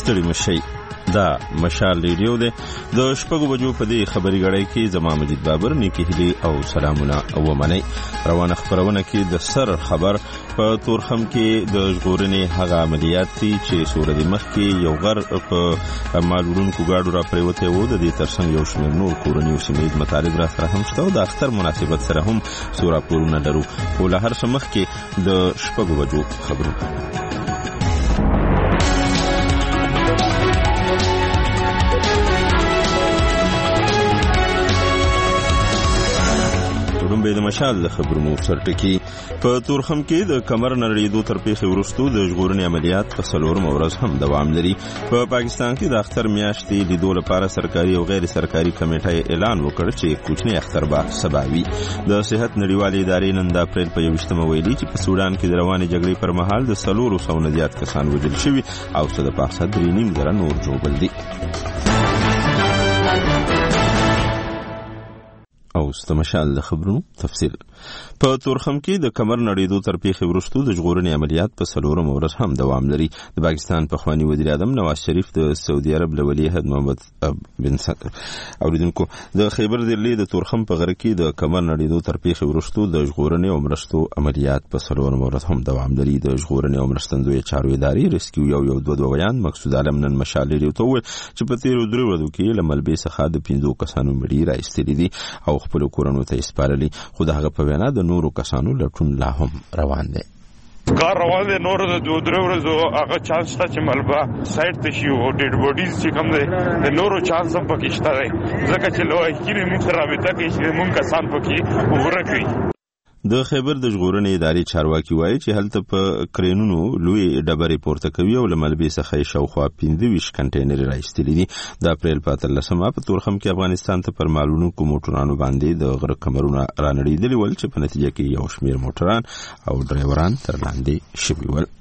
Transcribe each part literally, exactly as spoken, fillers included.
ستړي مشي. دا مشال ریډیو دی. د شپږو بجو په دې خبري غړی کې زما مجید بابر نیکی هلی او سلامونه او منی. روانه خبرونه کې د سر خبر په تورخم کې د ژغورنې هغه عملیات دي چې سورې مخ کې یو غر په مالورونکو گاډو را پریوته و. د دې ترڅنګ یو شمېر نور کورنیو سیمه مطالب را سره هم شته او د اختر مناسبت سره هم سورا پورونه لرو. خو له هر څه مخکې د شپږو بجو خبرونه. د مشال د خبرونو سرټکی. په تورخم کې د کمر نړیدو تر پیښې وروسته د ژغورنې عملیات په څلورمه ورځ هم دوام لري. په پاکستان کې د اختر میاشتې لیدو لپاره سرکاري او غیر سرکاري کمیټه اعلان وکړ چې کوچنی اختر به سبا وي. د صحت نړیوالې ادارې نن د اپریل په یوویشتمه ویلي چې په سودان کې د روانې جګړې پر مهال د څلورو سوو نه زیات کسان وژل شوي او څه د پاسه درې نیم زره نور ژوبل دي. او ستمشال د خبرونو تفصیل. په تورخم کې د کمر نړیدو تر پیښې وروسته د ژغورنې عملیات په څلورمه ورځ هم دوام لري. د پاکستان پخوانی وزیر اعظم نواز شریف د سعودي عرب له ولی عهد محمد بن اوریدونکو د خیبر دلی د تورخم په غره کې د کمر نړیدو تر پیښې وروسته د ژغورنې او مرستو عملیات په څلورمه ورځ هم دوام لري. د ژغورنې او مرستندوی چارو ادارې ریسکیو یو یو دوه دوه ویان مقصود عالم نن مشال ریډیو ته وویل چې په تیرو درې ورځو کې له ملبې څخه د پنځو کسانو مړي راایستلي دي او خپل کورونو ته سپارلي. خو د هغه په وینا د نورو کسانو لټون لا هم روان دی. کار روان دی. نور د دوه درې ورځو هغه چانس شته چې ملبه سایډ ته شي او ډیډ بوډیز چې کوم دی د نورو چانس هم پکې شته دی ځکه چې لوی کینې موږ سره رابطه کوي چې موږ کسان پکې وګوره کوي. د خیبر د ژغورنې ادارې چارواکي وایي چې هلته په کرینونو لوی ډبرې پورته کوي او له ملبې څخه شاوخوا پنځه ویشت کنټینر راایستلي دي. د اپریل په اتلسمه په تورخم کې افغانستان ته پر مالونکو موټرانو باندې د غره کمرونه رانړېدلي ول چې په نتیجه کې یو شمېر موټران او ډرایوران تر لاندې شوي ول.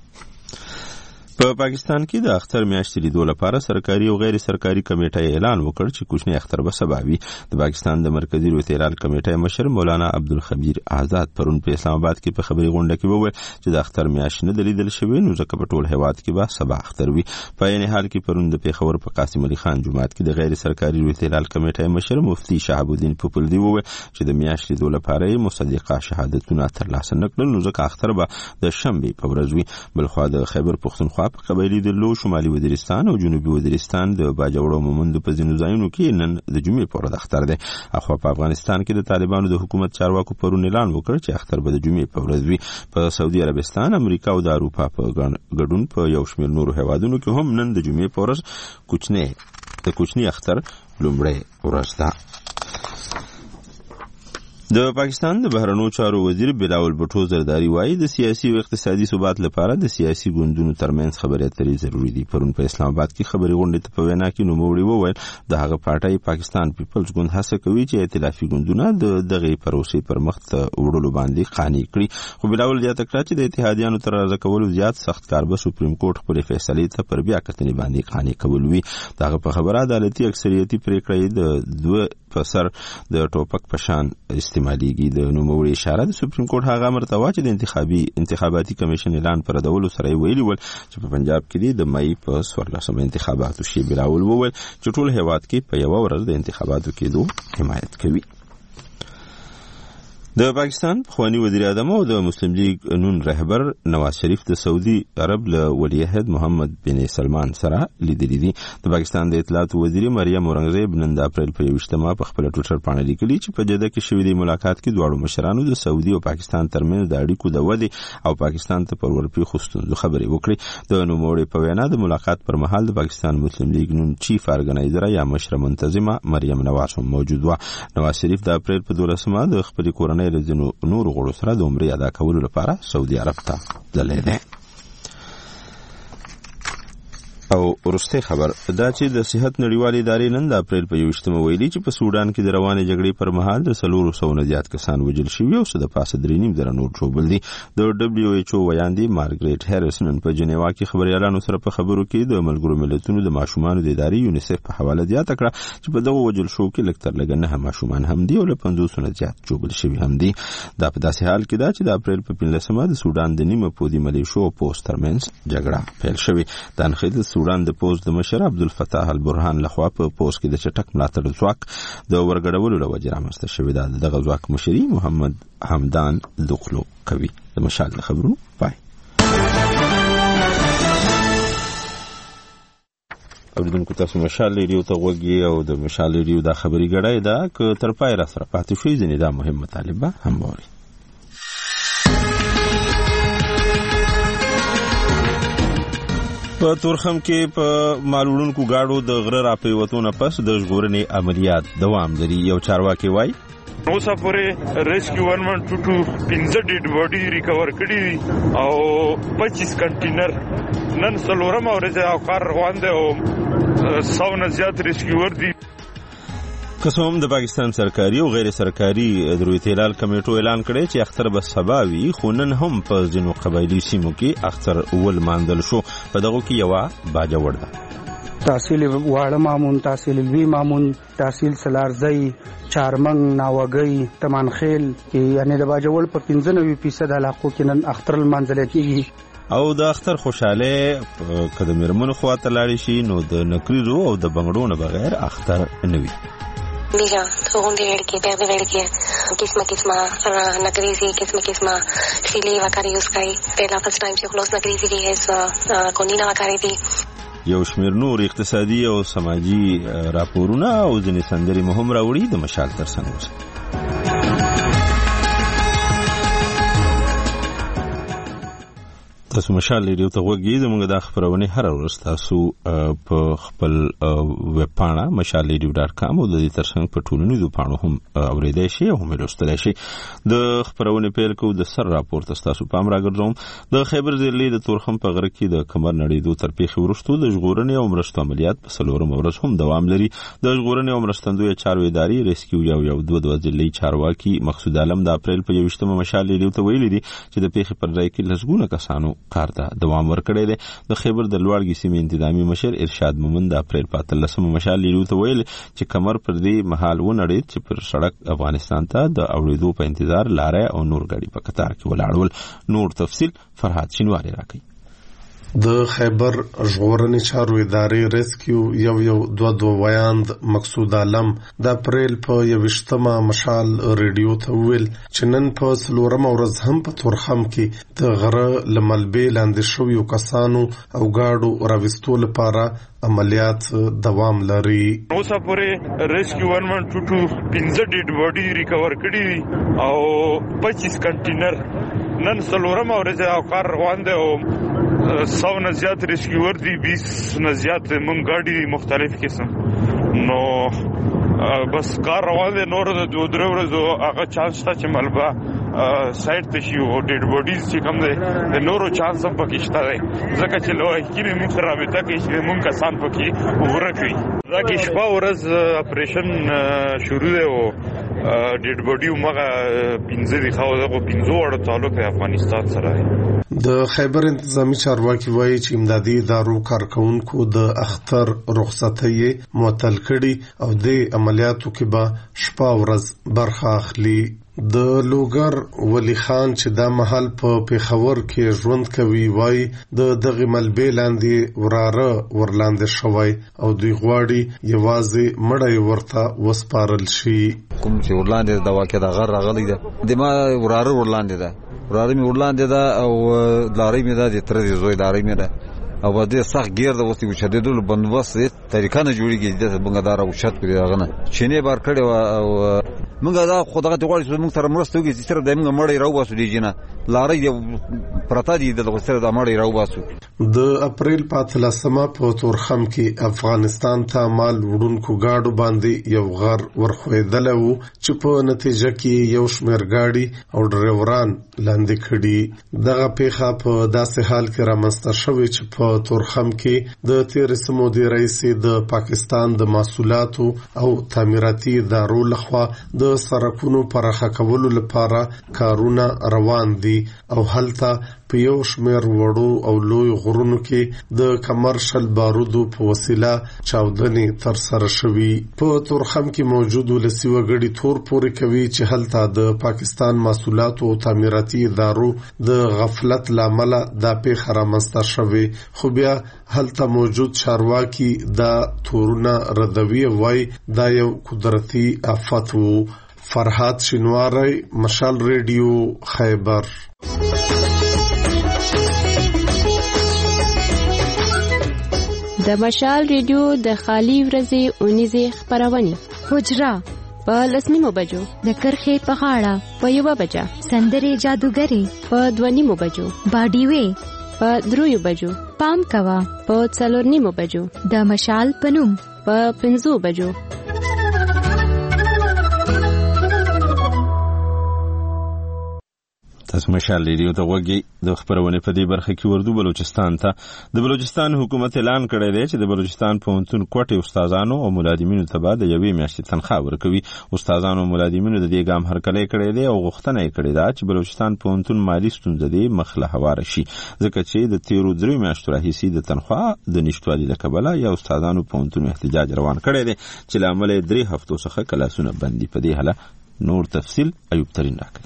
په پاکستان کې د اختر میاشتې لیدو لپاره سرکاري او غیر سرکاري کمیټه اعلان وکړ چې کوچنی اختر به سبا وي. د پاکستان د مرکزی روتیرال کمیټه مشر مولانا عبدالخبیر آزاد پرون په اسلام آباد کې په خبري غونډه کې وویل چې د اختر میاشت نه دلیدل شوی نو ځکه په ټول هیواد کې به سبا اختر وي. په عین حال کې پرون د پیښور په قاسم علي خان جومات کې د غیر سرکاري روتیرال کمیټه مشر مفتی شهاب الدین پوپلدی وویل چې د میاشت لیدو لپاره مصدقه شهادتونه ترلاسه نکړل نو ځکه اختر به د شنبه په ورځ وي. بلخوا د خیبر پښتونخوا په قبایلی د لو شمالي وزیرستان او جنوبي وزیرستان د باجوړو مومند په ځینو ځایونو کې نن د جمعې په ورځ اختر دی. اخوا په افغانستان کې د طالبانو د حکومت چارواکو پرون اعلان وکړ چې اختر به د جمعې په ورځ وي. په سعودي عربستان، امریکا او د اروپا په ګډون په یو شمېر نورو هیوادونو کې هم نن د جمعې په ورځ کوچنی د کوچنی اختر لومړی ورځ ده. د پاکستان د بهرنیو چارو وزیر بلاول بټو زرداری وایي د سیاسي او اقتصادي ثبات لپاره د سیاسي ګوندونو ترمنځ خبرې اترې ضروری دي. پرون په اسلام آباد کې خبري غونډې ته په وینا کې نوموړي وویل د هغه پارټۍ پاکستان پیپلز ګوند هڅه کوي چې ائتلافي ګوندونه د دغه پروسې پر مخ ته وړلو باندې قانع کړي. خو بلاول زیاته کړه چې د اتحادیانو تر راضي کولو زیات سخت کار به سپریم کورټ خپل فیصلې ته پر بیا کتنې باندې قانع کول وي. دغه په خبره عدالتي اکثریتي پریکړې د دوه په سر د ټوپک پشان استعماليږي. د نوموړي اشاره د سپریم کورټ هغه مرتبه چې د انتخابي انتخاباتي کمیشن اعلان پر ډول سره ویلي ول چې په پنجاب کې د مئی په څوارلسمه انتخاباتو شی بلاول وویل چې ټول هیواد کې په یو ورځ د انتخاباتو کېدو حمایت کوي. د پاکستان پخوانی وزیر اعظم او د مسلم لیگ نون رهبر نواز شریف د سعودي عرب له ولی عهد محمد بن سلمان سره لیدلي دي. د پاکستان د اطلاعات وزیر مریم اورنګزیب نن د اپریل په یوویشتمه په خپل ټویټر باندې لیکلي چې په جده کې شوې د ملاقات کې دواړو مشرانو د سعودي او پاکستان ترمنځ د اړیکو د ودې او پاکستان ته پر ورپېښو ستونزو خبرې وکړي. د نوموړي په وینا د ملاقات پر مهال د پاکستان مسلم لیگ نون چیف ارګنایزر یا مشره منتظمه مریم نواز هم موجود و. نواز شریف د اپریل په دولسمه د خپل کورنۍ رځنو نور غړو سره د عمرې ادا کولو لپاره سعودي عرب ته تللی دی. او ورسته خبر دا چې د صحت نړیوالې ادارې نن د اپریل په یوویشتمه ویلي چې په سودان کې د روانې جګړې پر مهال د څلورو سوو نه زیات کسان وژل شوي او څه د پاسه درې نیم زره نور ژوبل دي. د ډبلیو ایچ او ویاندې مارګریټ هیرس نن په جنیوا کې خبریالانو سره په خبرو کې د ملګرو ملتونو د ماشومانو د ادارې یونیسف په حواله زیاته کړه چې په دغه وژل شوو کې لږ تر لږه نهه ماشومان هم دي او له پنځوسو نه زیات ژوبل شوي هم دي. دا په داسې حال کې ده چې د اپریل په پنځلسمه د سودان د نیمه پودي ملیشو او پوسټ ترمنځ جګړه پیل شوې. دا نښې د سوډان د پوز د مشر عبدالفتاح البرهان لخوا په پوز کې د چټک ملاتړ ځواک د ورګډولو له وجې رامنځته شوې ده. دغه ځواک مشري محمد حمدان دخلو کوي. د مشال د خبرونو پای. اوریدونکو تاسو مشال ریډیو ته غوږی او د مشال ریډیو دا خبري ګړای ده ک تر پای را سره پاتې شوي ځنې دا مهم مطالبه هم ووري. په تورخم کې په مالوړونکو گاډو د غره راپریوتو نه پس د ژغورنې عملیات دوام لري. یو چارواکي وایي اوسه پورې ریسکیو ون ون ټو ټو پنځه ډیډ باډي ریکور کړي او پچیس کنټینر نن څلورمه ورځ او کار روان دی او سو نه زیات ریسکیور دي. قسم د پاکستان سرکاري او غیر سرکاري دروي تلال کمیټو اعلان کړی چې اختر به سبا وي، خو نن هم په ځینو قبایلی سیمو کې اختر اول ماندل شو. په دغه کې یوه باجه وړ ده. تحصیل واړه مامون، تحصیل لوی مامون، تحصیل سلارزی، چارمنګ، ناوګي، تمانخیل، یعنی د باجوړ په پنځه نوي فیصد علاقو کې نن اختر المنزل کېږي. او د اختر خوشاله کده مرمن خواته لاړ شي نو د نکریزو او د بنگړو نه بغیر اختر نه وي. Mira, segundo nivel que perde nivel que kisma kisma nagrizi kisma kisma fili vakari uskai pela first time چې خلاص نگریزی دی هیڅ کونینا vakari دی. یو شمیر نور اقتصادي او سماجی راپورونه او ځینې سندرې مهم راوړي. د مشال ترڅنګ اوسه. تاسو مشال ریډیو ته غوږی. زموږ د خبرونه هر ورځ تاسو په خپل ویب پاڼه مشال ریډیو ډاټ کام او د دې ترڅنګ په ټولنیزو پاڼو هم اوریدای شئ او هم لوستلای شئ. د خبرونه پیل کوو د سر راپور تاسو پام راګرځوم. د خیبر ضلع د تورخم په غره کې د کمر نړیدو تر پیښې وروسته د ژغورنې او مرستو عملیات په څلورم ورځ هم دوام لري. د ژغورنې او مرستندوی چارو ادارې ریسکیو یو یو دوه دوه ضلعي چارواکي مقصود عالم د اپریل په یوویشتمه مشال ریډیو ته ویلي دي چې د پیښې پر ځای کې لسګونه کسانو کار ته دوام ورکړی دی. د خیبر د لوړګي سیمې انتظامی مشر ارشاد مومند د اپریل په اتلسمه مشال ریډیو ته ویل چې کمر پر دې مهال ونړید چې پر سړک افغانستان ته د اوړېدو په انتظار لاره او نور ګاډي په قطار کې ولاړول. نور تفصیل فرحات شینواری راکوي. د خیبر ژغورنې چارو ادارې ریسکیو یو یو دوه دوه ویاند مقصود عالم د اپریل په یوویشتمه مشال ریډیو ته وویل چې نن په څلورمه ورځ هم په تورخم کې د غره له ملبې لاندې شویو کسانو او ګاډو راویستو لپاره عملیات دوام لري. اوسه پورې ریسکیو ون ون ټو ټو پنځه ډیډ باډي ریکور کړي او پچیس کنټینر نن څلورمه ورځ او کار روان دی او سو نه زیات ریسکیور دي، بیس نه زیات مونږ ګاډي مختلف قسم نو بس کار روان دی. نور د دوه درې ورځو هغه چانس شته چې ملبا سایډ ته شي او ډیډ باډیز چې کوم دی د نورو چانس هم پکې شته دی ځکه چې لوی کې موږ سره رابطه کوي چې موږ کسان پکې ورکوي. دا کې شپه ورځ اپریشن شروع دی او ډیډ باډي مغه پنځه دی خو دغه پنځه وړ تعلق افغانستان سره دی. د خیبر انتظامی چارواکي وایي چې امدادي ادارو کارکونکو د اختر رخصتۍ معطل کړي او د عملیاتو کې به شپه ورځ برخه اخلي. د لوګر ولی خان چې دا محل په پیښور کې ژوند کوي وایي د دغه ملبې لاندې وراره ورلاندې شوی او دوی غواړي یوازې مړی ورته وسپارل شي. کوم چې ورلاندې دا واقع د غر راغلی ده د ما وراره ورلاندې ده وراره می ورلاندې ده او لارې می ده د تر دې زوی لارې می ده او د سخت گیر د وستي چې د دول بندوبست طریقه نه جوړیږي د بنګدار او شت په دغه نه چینه بار کړي او موږ دا خدای ته غواړو چې موږ سره مرسته وکړي چې سره د موږ مړی راو باسو دی جنا لارې پرتا دي د سره د مړی راو باسو. د اپریل په اتلسمه په تورخم کې افغانستان ته مال وړونکو گاډو باندې یو غر ورخویدل وو چې په نتیجه کې یو شمېر گاډي او ډرایوران لاندې کړي. دغه پیښه په داسې حال کې رامنځته شوې چې په تورخم کې د تیر سمو دی رئیس د پاکستان د محصولاتو او تعمیراتي ادارو لخوا د سرکونو پراخه کولو لپاره کارونه روان دي او هلته په یو شمېر وړو او لوی غرونو کې د کمرشل بارودو په وسیله چاودنې ترسره شوي. په تورخم کې موجود ولسي وګړي تور پورې کوي چې هلته د پاکستان مسؤلاتو او تعمیراتي ادارو د غفلت لامل دا پیښه رامنځته شوې، خو بیا هلته موجود چارواکي دا تورونه ردوي وای دا یو قدرتي آفت وو. فرحات شینواری، مشال ریډیو، خیبر. د مشال ریډیو د خالی ورځې اونیزې خبرونه حجره په لسنیمو بجو، د کرخې په غاړه په یوه بجه، سندرې جادوګرې په دوه نیمو بجو، باډیوې په دریو بجو، پام کوه په څلور نیمو بجو، د مشال په نوم په پنځو بجو. تاسو مشال ریډیو ته وګورئ. د خبرونه په دې برخه کې وردو بلوچستان ته د بلوچستان حکومت اعلان کړی دی چې د بلوچستان پوهنتون کوټې استادانو او ملازمینو ته به د یوې میاشتې تنخواه ورکوي. استادانو او ملازمینو د دې ګام هرکلی کړی دی او غوښتنه یې کړې ده چې بلوچستان پوهنتون مالي ستونزه دې مخ له هواره شي، ځکه چې د تیرو درې میاشتو راهیسې د تنخواه د نشتوالي له کبله یا استادانو پوهنتون احتجاج روان کړی دی چې له امله یې درې هفتو څخه کلاسونه بند دي. په دې هله نور تفصیل ایوب ترین راکړي.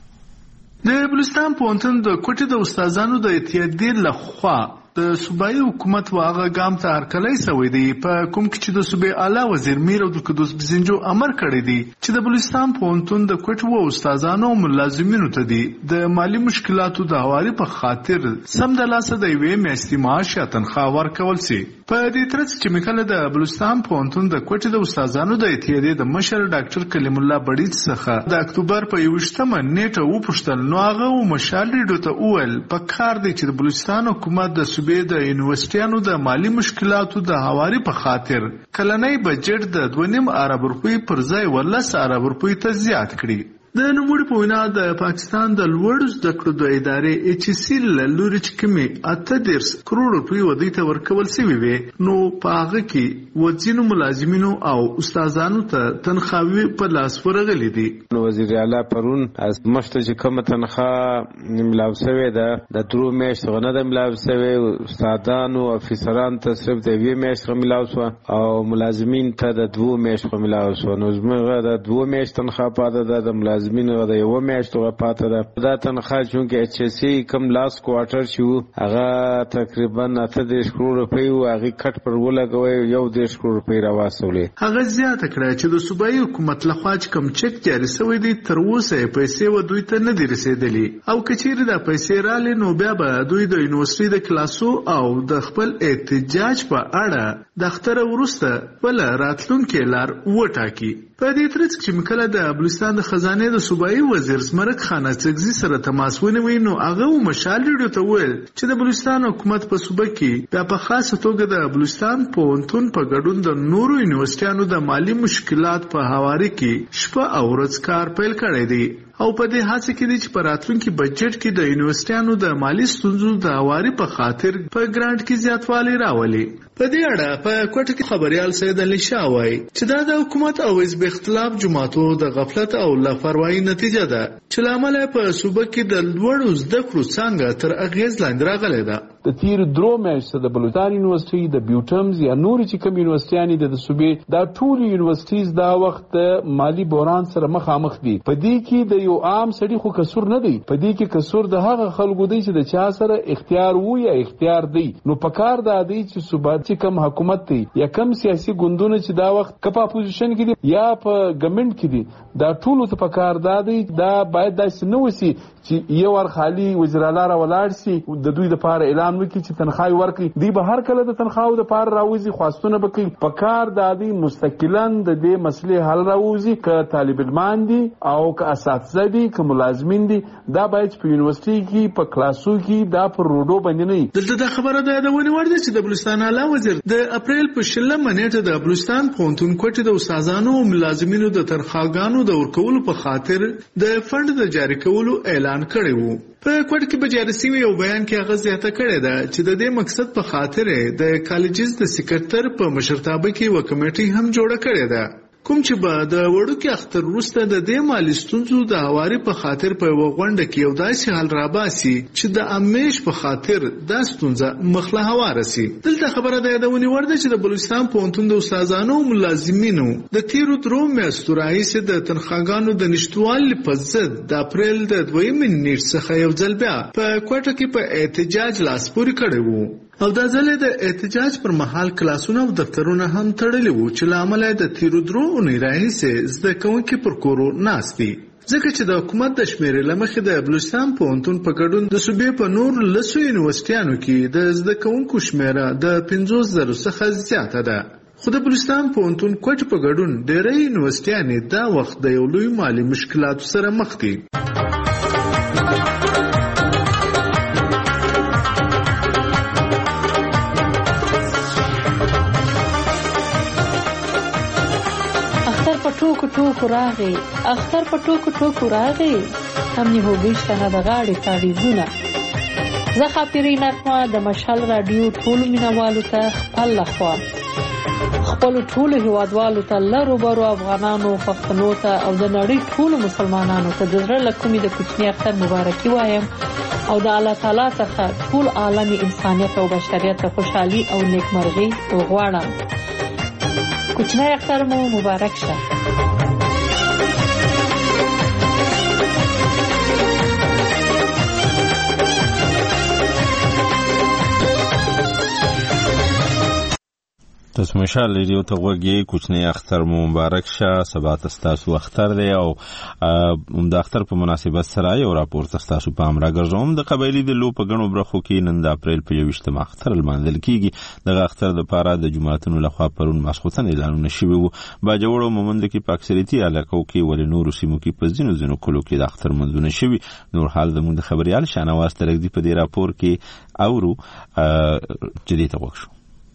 د بلوچستان پوهنتون د کوټې د استادانو د اتحادیې لخوا د صوبایي حکومت واغه ګام ته هرکلی سوی دی، په کوم کې چې د صوبې اعلی وزیر میر عبدالقدوس بزنجو امر کړی دی چې د بلوچستان پوهنتون د کوټې و استادانو او ملازمینو ته دی د مالی مشکلاتو د هواري په خاطر سم د لاسه د یوې میاشتې معاش یا تنخواه ورکول سي. په دې ترڅ چې میکله د بلوچستان پوهنتون د کوټې د استادانو د اتحادیې د مشر ډاکټر کلیم الله بړیڅ څخه د اکتوبر په یوویشتمه نیټه وپوښتل، نو هغه مشال ریډیو ته وویل په کار دی چې د بلوچستان حکومت د صوبې د یونیورسيټیانو د مالی مشکلاتو د هواري په خاطر کلنۍ بجټ د دوه نیم ارب روپۍ پر ځای ولس ارب روپۍ ته زیات کړي. د نوموړي په وینا د پاکستان د لوړو زده کړو د ادارې ایچ سی له لوري چې کومې اته دېرش کروڑ روپۍ ودې ته ورکول سوي وي، نو په هغه کې وځینو ملازمینو او استادانو ته تنخواهي په لاس ورغلي دي. نو وزیر اعلی پرون از مشته چې کومه تنخواه ملاو شوې ده د درو میاشتو غنه د ملاو شوې، استادانو او افیسرانو ته صرف د یوې میاشتې ملاو شو او ملازمین ته د دوه میاشتو ملاو شو. نو زموږ د دوه میاشتو تنخواه پاته ده، د ملازمینو د یو میاشتو پاته ده. دا تنخواه چې ایچ سی کم لاس کوارټر شو هغه تقریبا اته دېرش کروڑ روپۍ او هغه کټ پر ولګوي یو دېرش کروڑ روپۍ راوستلې. هغه زیاته کړه چې د صوبایي حکومت لخوا چې کوم چک جاري شوی دی تر اوسه پیسې و دوی ته نه دي رسیدلې، او کچېرې دا پیسې رالې نو بیا به دوی د یونیورسيټي د کلاسو او د خپل احتجاج په اړه د اختر وروسته بل راتلونکي لار وټاکي. په دې ترڅ کې مکله د بلوچستان د خزانه د صوبایي وزیر زمرک خان اڅکزي سره تماس ونیوي، نو هغه مشال ریډیو ته ویل چې د بلوچستان حکومت په صوبه کې بیا په خاصه توګه د بلوچستان پوهنتون په ګډون د نورو یونیورسيټیانو د مالی مشکلات په حواله کې شپه او ورځ کار پیل کړی دی، او په دې هڅه کې دي چې په راتلونکي بجټ کې د یونیورسيټیانو د مالی ستونزو د هواري په خاطر په ګرانټ کې زیاتوالی راولي. په دې اړه په کوټه کې خبريال سید علي شاه وایي چې دا د حکومت او حزب اختلاف جماعتو د غفلت او لاپروايي نتیجه ده چې لامل په صوبه کې د لوړو زده کړو څنګه تر اغیز لاندې راغلی ده. د تیر درو میاشتو د بلوچستان یونیورسيټي د بیوټمز یا نور چې کوم یونیورسيټیانی د صوبې دا ټول یونیورسيټیز دا وخت مالی بحران سره مخامخ دي. په دې کې د یو عام سړي خو قصور نه دی، په دې کې قصور د هغه خلکو دی چې د چا سره اختیار وو یا اختیار دی. نو پکار دا دی چې صوبه چې کوم حکومت دی یا کوم سیاسي ګوندونه چې دا وخت کپا اپوزیشن کې دي یا په ګورنمنت کې دي، دا ټول ته پکار دا دی دا باید داسې نه وسی چې یو ور خالی وزیر اعلی را ولاړ سي د دوی لپاره اعلان وکړي چې تنخواه ورکړي، دی به هر کله د تنخواه لپاره راوځي خواستونه وکړي. پکار دا دی مستقلاً د دې مسلې حل راوځي، ک طالب علمان دي او ک اساتذه دي ک ملازمین دي، دا باید په یونیورسيټي کې په کلاسو کې دا پر روډو باندې نه. دلته دا خبره ده د ونی ورده چې د بلوچستان اعلی وزیر د اپریل په شلمه نیټه د بلوچستان پوهنتون کوټې د استادانو او ملازمینو د تنخواهګانو د ورکولو په خاطر د فند د جاری کولو اعلان کړی وو. په کوټه کې بجاری سیمه یو بیان کې هغه زیاته کړې ده چې د دې مقصد په خاطر د کالجز د سکرټر په مشرتابه کې و کمیټي هم جوړه کړې ده. کوم چې به د وړوکي اختر وروسته د دې مالي ستونزو د هواري په خاطر په یوه غونډه کې یو داسې حل راباسي چې د امیش په خاطر دا ستونزه مخ له هواره سي. دلته خبره د یادونې وړ ده چې د بلوچستان پوهنتون د استادانو او ملازمینو د تیرو درو میاشتو راهیسې د تنخواګانو د نشتوالي په ضد د اپریل د دویمې نیټ څخه یو ځل بیا په کوټه کې په احتجاج لاس پورې کړی وو او دا ځل د احتجاج پر مهال کلاسونه او دفترونه هم تړلي وو چې له امله د تیرو درو اونۍ راهیسې زده کوونکي پر کورو ناست دي. ځکه چې د حکومت د شمیرې له مخې د بلوچستان پوهنتون په ګډون د صوبې په نور لسو یونیورسټیانو کې د زده کوونکو شمیره د پنځوس زرو څخه زیاته ده. خو د بلوچستان پوهنتون کوټ په ګډون ډېری یونیورسټیانې دا وخت د یو لوی مالي مشکلاتو سره مخ دي. ټوکو ټوکو راغی اختر په ټوکو ټوکو راغی هم نه هوګیشته نه د غاړې تاریخونه. زه خاپیري نغمه د مشال رادیو ټولو مینوالو ته خپل لخوا خپل ټولو هیوادوالو ته لرو برو افغانانو پښتنو ته او د نړۍ ټولو مسلمانانو ته د زړه له کومې د کوچني اختر مبارکي وایم او د الله تعالی څخه ټول عالمي انسانیت او بشریت ته خوشحالي او نیکمرغي وغواړم. کوچنی اختر مو مبارک شه. تاسو مشال ریډیو ته وګورئ. کوچنی اختر مو مبارک شه. سبا تاسو اختر دی او د اختر په مناسبت سره یو راپور تاسو په امر راګرځوم. د قبایلی د لو په غنو برخو کې نن د اپریل په یوویشتمه اختر لمانځل کیږي. د اختر د پاره د جماعتونو لخوا پرون ماسخوتن اعلانونه شوي وو. باجوړو مومند کې په اکثریتي علاقو کې ول نور سیمو کې په ځینو ځینو کلو کې د اختر منځونه شوي. نور حال د مونږ خبريال شانواز ترګدي په دې راپور کې اورو جدي توښو.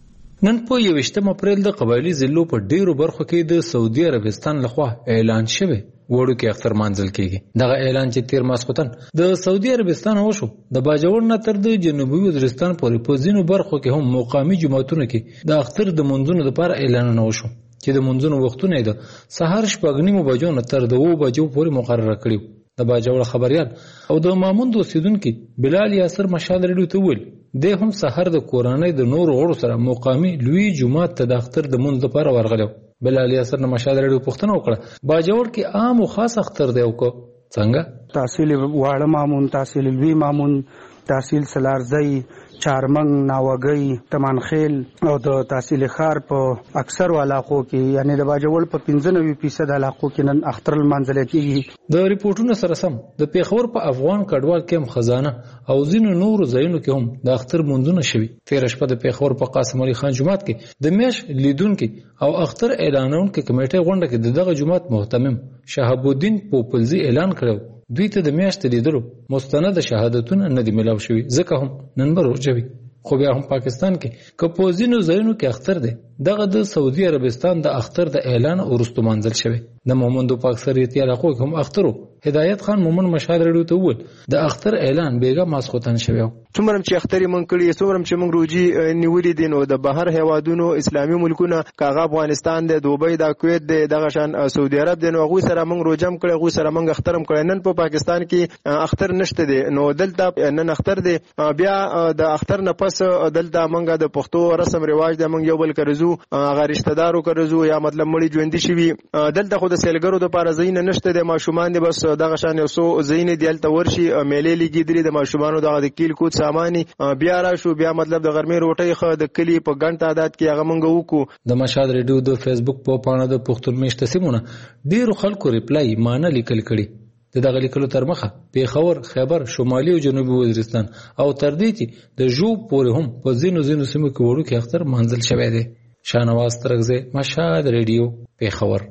نن په یوویشتم اپریل د قبایلی ضلعو په ډیرو برخو کې د سعودي عربستان لخوا اعلان شوی وړو کې اختر مانځل کیږي. دغه اعلان چې تیر ماسخوتن د سعودي عربستان وشو د باجوړ نه تر د جنوبي وزیرستان پورې په ځینو برخو کې هم مقامي جماعتونو کې د اختر د منځونو لپاره اعلانونه وشو چې د منځونو وختونه د سهار شپږ نیمو بجو نه تر د اوو بجو پورې مقرره کړي. د باجوړ خبريال او د ماموند اوسیدونکو بلال یاسر مشال ریډیو ته ویل د هم سحر د کورانۍ د نور غړو سره مقامي لوی جماعت ته د اختر د منځ لپاره ورغلو. بلال یاسر مشال ریډیو پوښتنه وکړه باجوړ کې عام او خاص اختر دی او کو څنګه تحصیل واړه مامون تحصیل لوی مامون تحصیل سلارزی چارمنګ ناوګي تمانخیل او د تحصیل خار په اکثر علاقو کې یعنی د باجوړ په پنځه نوي فیصد علاقو کې نن اختر المنځل کېږي. د ریپورتونو سره سم د پیښور په افغان کډوال کې هم خزانه او ځینو نورو ځایونو کې هم د اختر منځونه شوي. تیر شپه د پیښور په قاسم علي خان جومات کې د میش لیدونکو او اختر اعلانونکو کمیټې غونډه کې دغه جومات محتمم شهاب الدین پوپلزی اعلان کړو دوی ته د میاشتې لیدلو مستند شهادتونه نه دي ملاو شوي ځکه هم نن به روژه وي. خو بیا هم پاکستان کې که په ځینو ځایونو کې اختر دی دغه د سعودي عربستان د اختر د اعلان وروسته منځل شوی. د مومندو په اکثریتي علاقو کې هم اخترو. هدایت خان مومن مشال ریډیو ته وویل د اختر اعلان بیګا ماسخوتن شوی. څومره چې اختر مونږ کړی څومره چې مونږ روجي نیولې دي نو د بهر هوادونو اسلامي ملکونه کاغه افغانستان د دوبۍ د کویت د دغه شان سعودي عرب د نو غوي سره مونږ روجم کړی غوي سره مونږ اخترم کړی. نن په پاکستان کې اختر نشته دي نو دلته نن اختر دی. بیا د اختر نه پس دلته مونږ د پښتو رسم رواج د مونږ یو بل کرزو هغه رشتہ دارو کرزو یا مطلب مړي ژوند شي دلته خو د سیلګرو د پاره زین نشته د ماشومان دي بس دغه شان یو سو زین دلته ورشي میلې لګیدري د ماشومانو دغه د کیل کوت سامانی بیا را شو بیا مطلب د غرمې روټي خو د کلی په ګڼ تعداد کې هغه مونږ وکړو. د مشال ریډیو د فیسبوک په پاڼه د پښتون میشته سیمونه ډیرو خلکو ریپلای مانه لیکل کړي. د دغه لیکلو تر مخه پیښور خیبر شمالي او جنوبي وزیرستان او تر دې چې د جو پورې هم په ځینو ځینو سیمو کې وړو کې اختر منځل شوی دی. شانواز ترغزه مشال ریډیو پیښور.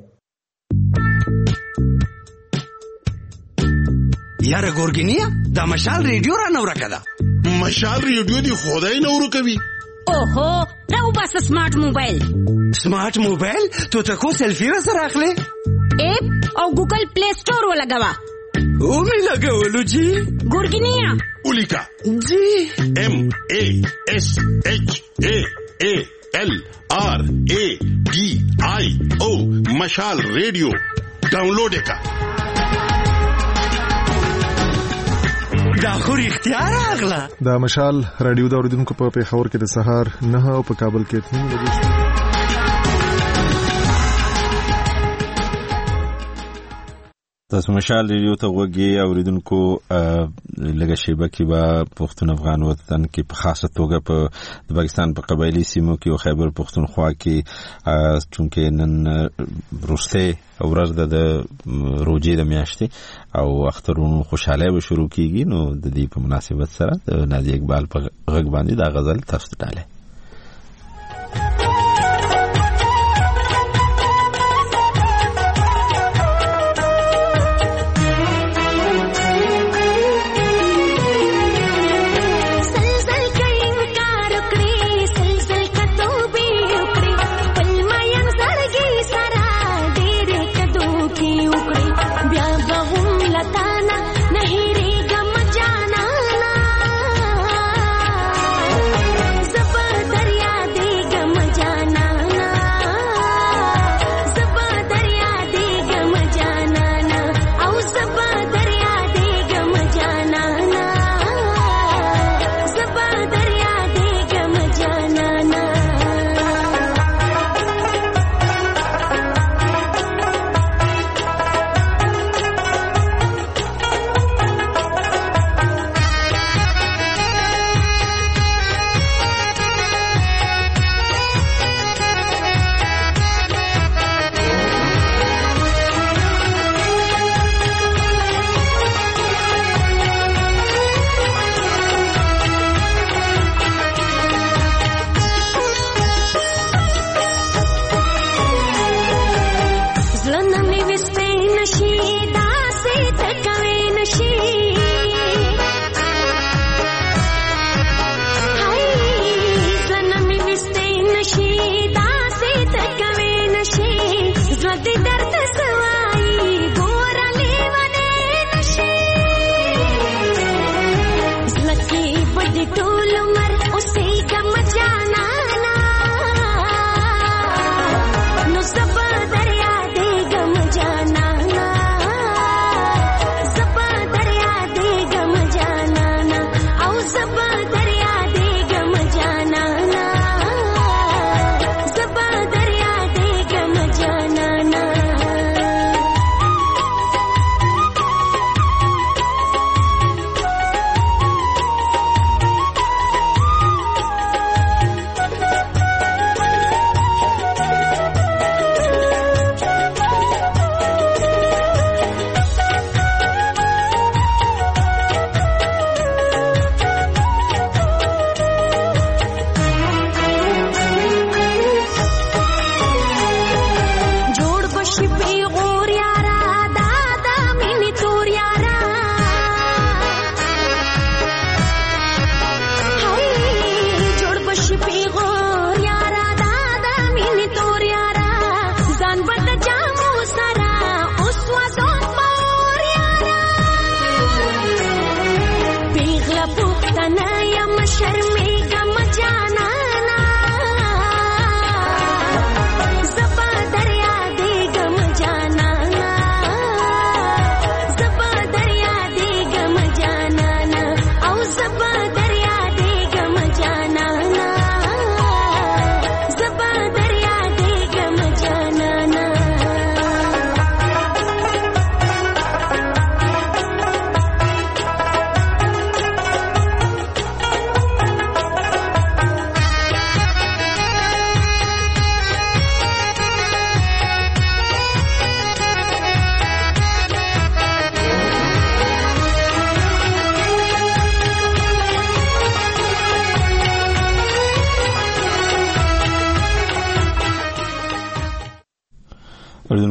یاره ګورګینیا دا مشال ریډیو را نو راکړه. مشال ریډیو دی خدای نو ورکوي. اوهو راو بس سمارټ موبایل. سمارټ موبایل تو ته کو سیلفی را سره اخلي اپ او ګوګل پلی سٹور ولګوا. او می لګولو جی ګورګینیا ولیکا جی ام ا اس اچ ا ا L R A D I O Mashal radio download का دا خو رښتیا راغله. دا مشال رادیو د اوریدونکو په پیښور کې د سهار نه او په کابل کې اته بجې تاسو مشال ریډیو ته وګورئ. اوریدونکو لږه شیبه کې به پښتون افغان وطن کې په خاصه توګه په پاکستان په قبایلی سیمو کې او خیبر پښتونخوا کې چونکې نن وروسته ورځ د روزې د میاشتې او اخترونو خوشاله به شروع کیږي، نو د دې په مناسبت سره د نادي اقبال په غږ باندې دا غزل تاسو ته ډاله.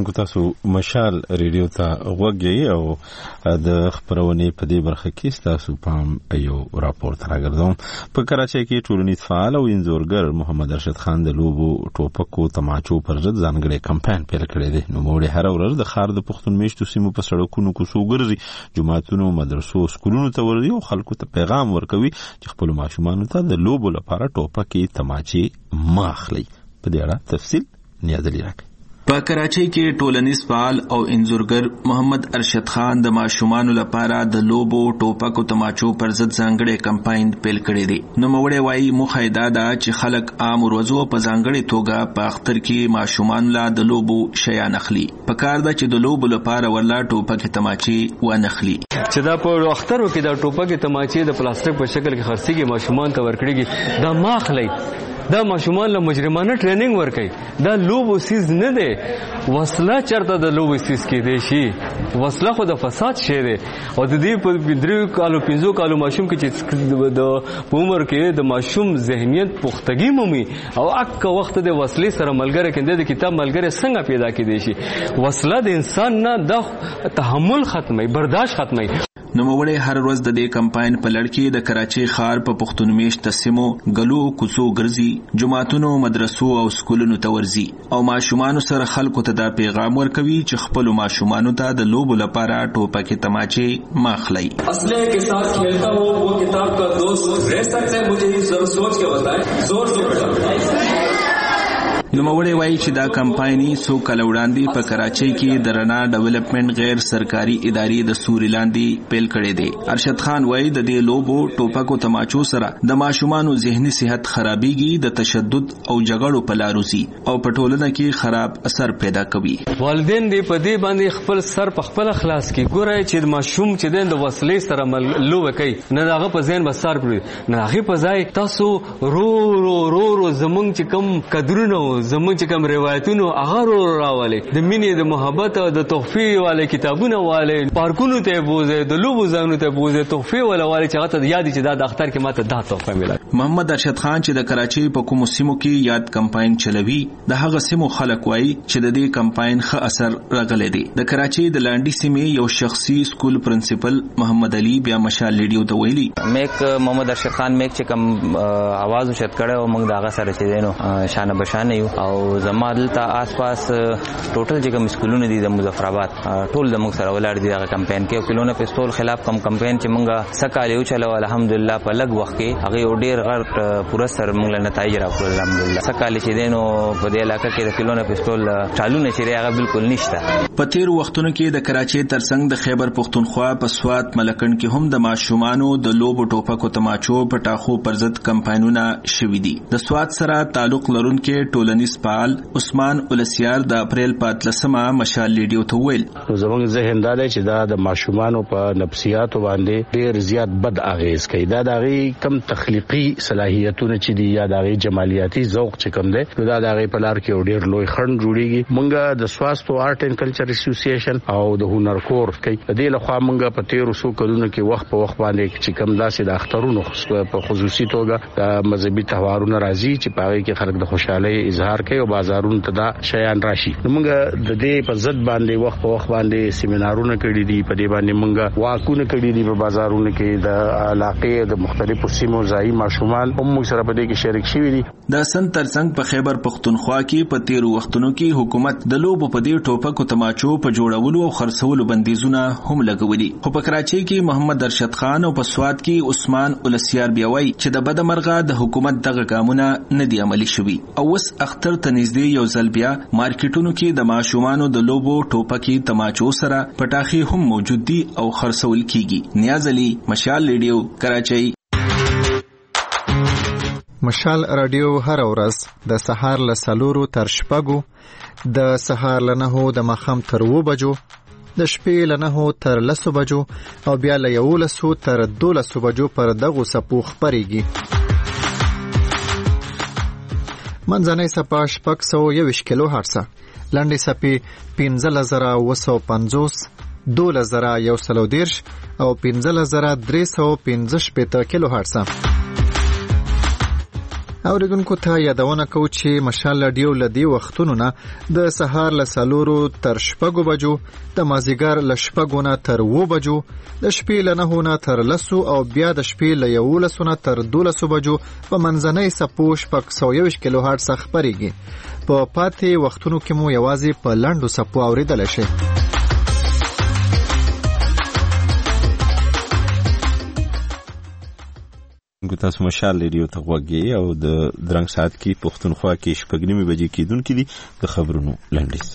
اوریدونکو تاسو مشال ریډیو ته غوږی او د خبرونې په دې برخه کې تاسو پام یو راپورټ راګرځوم. په کراچۍ کې ټولنیز فعال او انځورګر محمد ارشد خان د لوبو ټوپکو تماچو پر ضد ځانګړی کمپاین پیل کړی دی. نو موږ هر ورځ د ښار د پښتون میشتو سیمو په سړکونو کوڅو ګرځي، جوماتونو، مدرسو، سکولونو ته ورځي او خلکو ته پیغام ورکوي چې خپل ماشومانو ته د لوبو لپاره ټوپکې تماچې مه اخلئ. په دې اړه تفصیل نیازلی راکړي. په کراچۍ کې ټولنیز فعال او انځورګر محمد ارشد خان د ماشومانو لپاره د لوبو ټوپکو تماچو پر ضد ځانګړی کمپاین پیل کړی دی. نوموړی وایي موخه یې دا ده چې خلک عام ورځو په ځانګړې توګه په اختر کې ماشومانو له د لوبو شیان اخلي. پکار ده چې د لوبو لپاره ورلا ټوپکې تماچې ونخلي. چې دا په اخترو کې د ټوپکې تماچې د پلاستیک په شکل کې خرڅېږي، ماشومان ته ورکړيږي، دا ما اخلي. دا ماشومان له مجرمانه ټریننګ ورکړي. دا لوبو سیز نه دی، وسله چرته د لوبو سیز کې دی شي. وسله خو د فساد شی دی او د دې په درې کالو پنځو کالو ماشوم کې چې د عمر کې د ماشوم ذهنیت پختګي مومي او اک وخت د وسلې سره ملګری کېند د کتاب ملګری څنګه پیدا کېدی شي. وسله د انسان نه د تحمل ختمي، برداشت ختمي. نوموړی هر ورځ د دې کمپاین په لړ کې د کراچۍ ښار په پښتون میشت سیمو ګلو کوڅو ګرځي، جوماتونو، مدرسو او سکولونو ته ورځي او ماشومانو سره خلکو ته دا پیغام ورکوي چې خپل ماشومانو ته د لوبو لپاره ټوپکې تماچې مه اخلئ. اسلحے کے ساتھ کھیلتا ہو وہ کتاب کا دوست رہ سکتا ہے، مجھے یہ ضرور سوچ کے بتائیں. زور سے بتائیں. نوموړی وایي چې دا کمپاین څو کاله وړاندې په کراچۍ کې د رڼا ډیولپمنٹ غیر سرکاري ادارې د سوري لاندې پیل کړی دی. ارشد خان وایي د دې لوبو ټوپکو تماچو سره د ماشومانو ذهني صحت خرابېږي، د تشدد او جګړو په لار وځي او په ټولنه کې خراب اثر پیدا کوي. والدین دې په دې باندې خپل سر په خپل خلاص کې ګورای چې ماشوم چې د وسلې سره لوبه کوي نه هغه په ذهن بسار کړی، نه هغه په ځای تاسو رو رو رو رو زمونږ چې کوم قدرونه زمونږ چې کوم روایتونو هغه رو راولي، د مینې د محبت او د تحفې والے کتابونه والے پارکونو ته بوزي، د لوبو ځایونو ته بوزي، تحفې ولا والے چې هغه ته یاد چې دا د اختر کې ماته دا تحفه ملي. محمد ارشد خان چې د کراچۍ په کومو سیمو کې یاد کمپاین چلوي، د هغه سیمو خلک وایي چې د دې کمپاین ښه اثر راغلی دی. د کراچۍ د لانډي سیمې یو شخصي سکول پرنسپل محمد علي بیا مشال ریډیو ته ویلي میک محمد ارشد خان میک چې کوم आवाज وشت کړه او موږ دا هغه سره چې دینو شانه بشانه یو او زما دلته آس پاس ټوټل چې کوم سکولونه دي د مظفر آباد ټول د موږ سره ولاړ دي. هغه کمپاین کې کلونه پستول خلاف کم کمپاین چې موږ سکاله یو چلو الحمدلله په لږ وخت کې هغه ډیر غټ پوره سر موږ له نتایج راوړل الحمدلله. سکاله چې دینو په دې علاقې کې د کلونه پستول چالونه چې هغه بالکل نشته. په تیر وختونو کې د کراچۍ ترڅنګ د خیبر پختونخوا په سوات ملکند کې هم د ماشومانو د لوبو ټوپکو تماچو په ټاخو پر ضد کمپاینونه شوي دي. د سوات سره تعلق لرونکي ټولنیز فعال عثمان ولسیار د اپریل په اتلسمه مشال ریډیو ته ویل زموږ ذهن دا دی چې دا د ماشومانو په نفسیاتو باندې ډیر زیات بد اغیز کوي. دا د هغې کم تخلیقي صلاحیتونه چې دي یا د هغې جمالیاتي ذوق چې کوم دی نو دا د هغې په لار کې یو ډیر لوی خنډ جوړېږي. موږ د سواستو آرټ اینډ کلچر اسوسییشن او د هنر کور کوي. د دې لخوا موږ په تیرو څو کلونو کې وخت په وخت باندې چې کوم داسې د اخترونو په خصوصي توګه د مذهبي تهوارونه راځي چې په هغې کې خلک د خوشحالۍ اظهار کوي او بازارونو ته دا شیان راشي. موږ د دې په ضد باندې وخت په وخت باندې سیمینارونه کړي دي، په دې باندې موږ واکونه کړي دي په بازارونو کې د علاقې د مختلفو سیمو ځایي ماشومان هم موږ سره په دې کې شریک شوي دي. د سن ترڅنګ په خیبر پختونخوا کې په تیرو وختونو کې حکومت د لوبو په دې ټوپکو تماچو په جوړولو او خرڅولو بندیزونه هم لګولي. خو په کراچۍ کې محمد ارشد خان او په سوات کې عثمان ولسیار بیا وایي چې د بدمرغه د حکومت دغه ګامونه نه دي عملي شوي او اوس اختر ته نږدې یو ځل بیا مارکیټونو کې د ماشومانو د لوبو ټوپکې تماچو سره پټاخي هم موجود دي او خرڅول کیږي. نیاز علي، مشال ریډیو، کراچۍ. مشال رادیو هر ورځ د سهار له څلورو تر شپږو، د سهار له نهو د ماښام تر اووه بجو، د شپې له نهو تر لسو بجو او بیا له یولسو تر دولسو بجو پر دغو څپو خپرېږي. منځنۍ څپه شپږ سوه یوویشت کیلو هرڅه، لنډې څپې پنځلس زره اووه سوه پنځوس، دولس زره یو سل او دېرش او پنځلس زره درې سوه پنځه شپېته کیلو هرڅه. اوریدونکو ته یادونه کو چې مشال رادیو لدی وختونو نه د سهار له سلورو تر شپږو بجو، د مازیګر له شپږو نه تر اوو بجو، د شپې له نهو نه تر لسو او بیا د شپې له یولسو نه تر دولسو بجو په منځنۍ څپو شپږ سوه یوویشت کیلو هرټز څخه خپرېږي. په پاتې وختونو کې مو یوازې په لنډو څپو اورېدلی شئ. تاسو مشال ریډیو ته غوږی او د درنګ ساعت کې پښتونخوا کې شپږ نیمې بجې کېدونکې دي. د خبرونو لنډیز.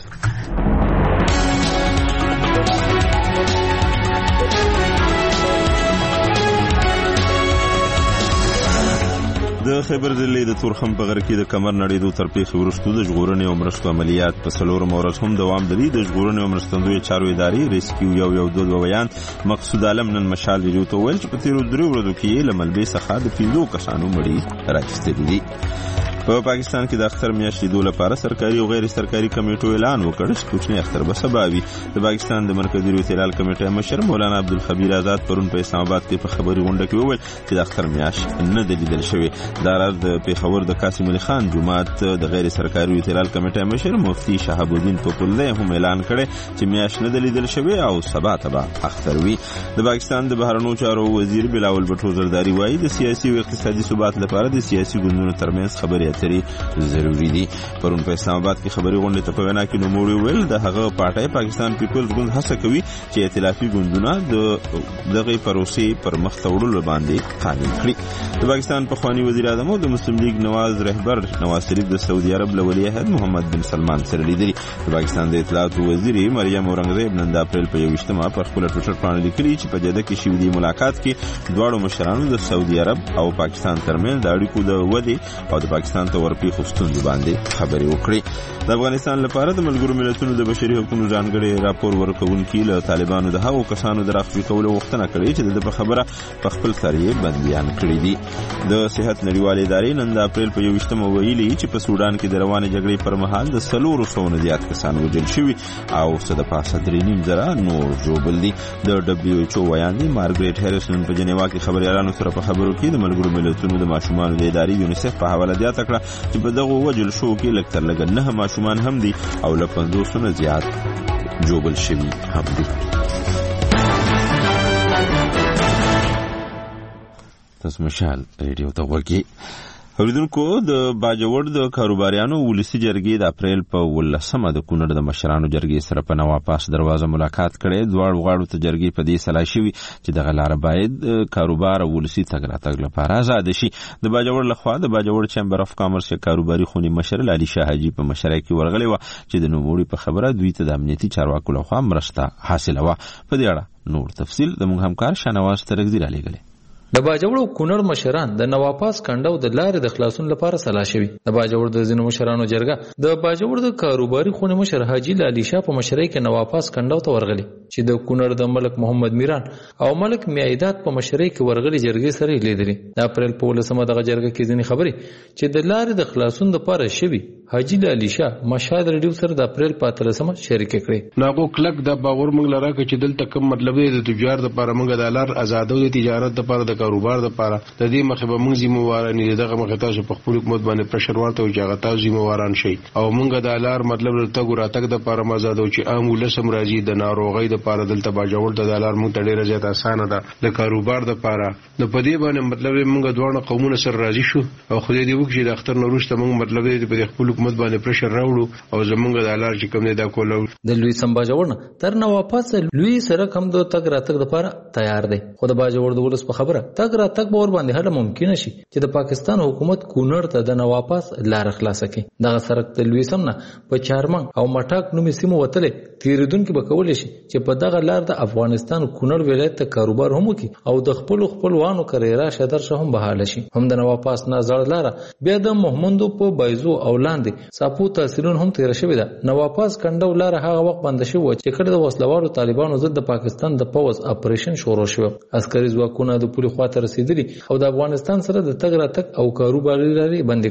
د خیبر ضلع د تورخم په غره کې د کمر نړیدو تر پیښې وروسته د ژغورنې او مرستو عملیات په څلورم ورځ هم دوام لري. د ژغورنې او مرستندویه چارو ادارې ریسکیو یو یو دود وویان مقصود عالم نن مشال ریډیو ته وویل چې په تېرو درې ورځو کې یې له ملبې څخه د پنځو کسانو مړي راایستلي دي. په پاکستان کې د اختر میاشت لیدو لپاره سرکاري او غیر سرکاري کمیټو اعلان وکړ چې کوچنی اختر به سبا وي. د پاکستان د مرکزي رویتلال کمیټې مشر مولانا عبدالخبیر آزاد پرون په اسلام آباد کې په خبري غونډه کې وویل چې د اختر میاشت نه ده لیدل شوې. دا راز د پیښور د قاسم علي خان جومات د غیر سرکاري رویتلال کمیټې مشر مفتي شهاب الدین توپلزی هم اعلان کړی چې میاشت نه ده لیدل شوې او سبا ته به اختر وي. د پاکستان د بهرنیو چارو وزیر بلاول بټو زرداری وایي د سیاسي او اقتصادي ثبات لپاره د سیاسي ګوندونو ترمنځ خبرې اترې ضروری دي. پرون په اسلام آباد کې خبري غونډه ته په وینا کې نوموړي ویل د هغه پارټي پاکستان پیپلز ګوند هڅه کوي چې ائتلافي ګوندونه د دغه پروسې پر مخ وړلو باندې قانون کړي. د پاکستان په خواني وزیر اعظم او د مسلم لیگ نواز رهبر نواز شریف د سعودي عرب له ولی عهد محمد بن سلمان سره لیدلي. د پاکستان د اطلاعات وزیر مریم اورنګزیب نن د اپریل په یوویشتمه پر خپل ټویټر باندې لیکلي چې په جده کې شوې د ملاقات کې دواړو مشرانو د سعودي عرب او پاکستان ترمنځ د اړیکو د ودې او د پاکستان ته ورپی خوستوندو باندې خبرې وکړي. د افغانستان لپاره د ملګرو ملتونو د بشري حقوقو ځانګړي راپور ورکوونکي له طالبانو د هغو کسانو د راخوي کولو غوښتنه کړې چې د په خبره په خپل سر یې بندیان کړي دي. د صحت نړیوالې ادارې نن د اپریل په یوویشتمه ویلي چې په سودان کې د روانې جګړې پر مهال د څلورو سوو نه زیات کسان وژل شوي او څه د پاسه درې نیم زره نور ژوبل دي. د ډبلیو ایچ او ویاندې مارګریټ هیرس نن په جنیوا کې خبریالانو سره په خبرو کې د ملګرو ملتونو د ماشومانو د ادارې یونیسف په حواله زیاته کړه چې په دغه وجل شو کې لږ تر لږه نه ماشومان هم دي او له پنځوسو نه زیات جوبل شوي هم دي. تاسو مشال ریډیو ته غوږی. اوریدونکو د باجوړ د کاروباریانو ولسی جرګې د اپریل په ولسمه د کونړ د مشرانو جرګې سره په نوا پاس دروازه ملاقات کړي. دواړو غاړو ته جرګې په دې سلا شوي چې دغه لار باید کاروبار او ولسی تګ راتګ لپاره آزاد شي. د باجوړ لخوا د باجوړ چیمبر اف کامرس کاروباري خونی مشر علي شاه حاجی په مشرۍ کې ورغلی و چې د نوموړي په خبره دوی ته د امنیتي چارواکو لخوا مرسته حاصله و. په دې اړه نور تفصیل د موږ همکار شنواز ترګزی را لېږلی. د باجوړ او کونړ مشران د نواپاس کندو د لارې د خلاصون لپاره سلا شوي. د باجوړ د ځینو مشرانو جرګه د باجوړ د کاروباري خونې مشر حاجی علي شاه په مشرۍ کې نواپاس کندو ته ورغلي چې د کونړ د ملک محمد میران او ملک میعیدات په مشرۍ کې ورغلي جرګې سره لیدلي. د اپریل په ولسمه دغه جرګه کې ځینې خبرې چې د لارې د خلاصون لپاره شوي حاجی علي شاه مشهد ریډیو سره د اپریل په اتلسمه شریک کړي. ناغو کلک د باور موږ لره چې دلته کوم مطلب دی د تجار د لپاره موږ د لار آزادو د تجارت لپاره د کاروبار لپاره د دې مخه به موږ ذمہواران نه دغه مخه تاسو په خپل حکومت باندې پرشر ورته او چې تاسو ذمہواران شئ او موږ د لار مطلب ته ګور اتک د لپاره آزادو چې عام ولسم راځي د ناروغي د لپاره دلته باجوړ د لار موږ ته ډیره زیات اسانه ده د کاروبار لپاره. نو په دې باندې مطلب موږ دوه قومونه سره راځي شو او خو دې وکړي د اختر نوروسته موږ مطلب دې په خپل حکومت باندې پرشر راوړو او زمونږ د لار چې کوم دی دا کولو. د لوی سم باجوړ تر نو واپس لوی سره کوم د تګ راتګ لپاره تیار دی. خو د باجوړ د ولس په خبره تګ راتګ به ور باندې هله ممکن شي چې د پاکستان حکومت کونړ ته د نو واپس لار خلاص کړي. دغه سرک د لوی سم نه په چارمنګ او مټاک نومي سیمو وتلې تیریدونکو به کولای شي چې په دغه لار د افغانستان کونړ ولایت ته کاروبار هم وکړي او د خپل خپلوانو کریرا شدر شه هم بحاله شي. هم د نو واپس نه زړه لار بیا د محمدو په بایزو او لاندې ساپو تاثیرون هم تیر شوی ده. نو واپس کندو لار هغه وخت بند شو چې کړه د وسلوالو طالبانو ضد د پاکستان د پوز اپریشن شروع شو. عسکري ځواکونه د پولی خواته رسیدلي او د افغانستان سره د تګ راتګ او کاروباري لارې بند کړي.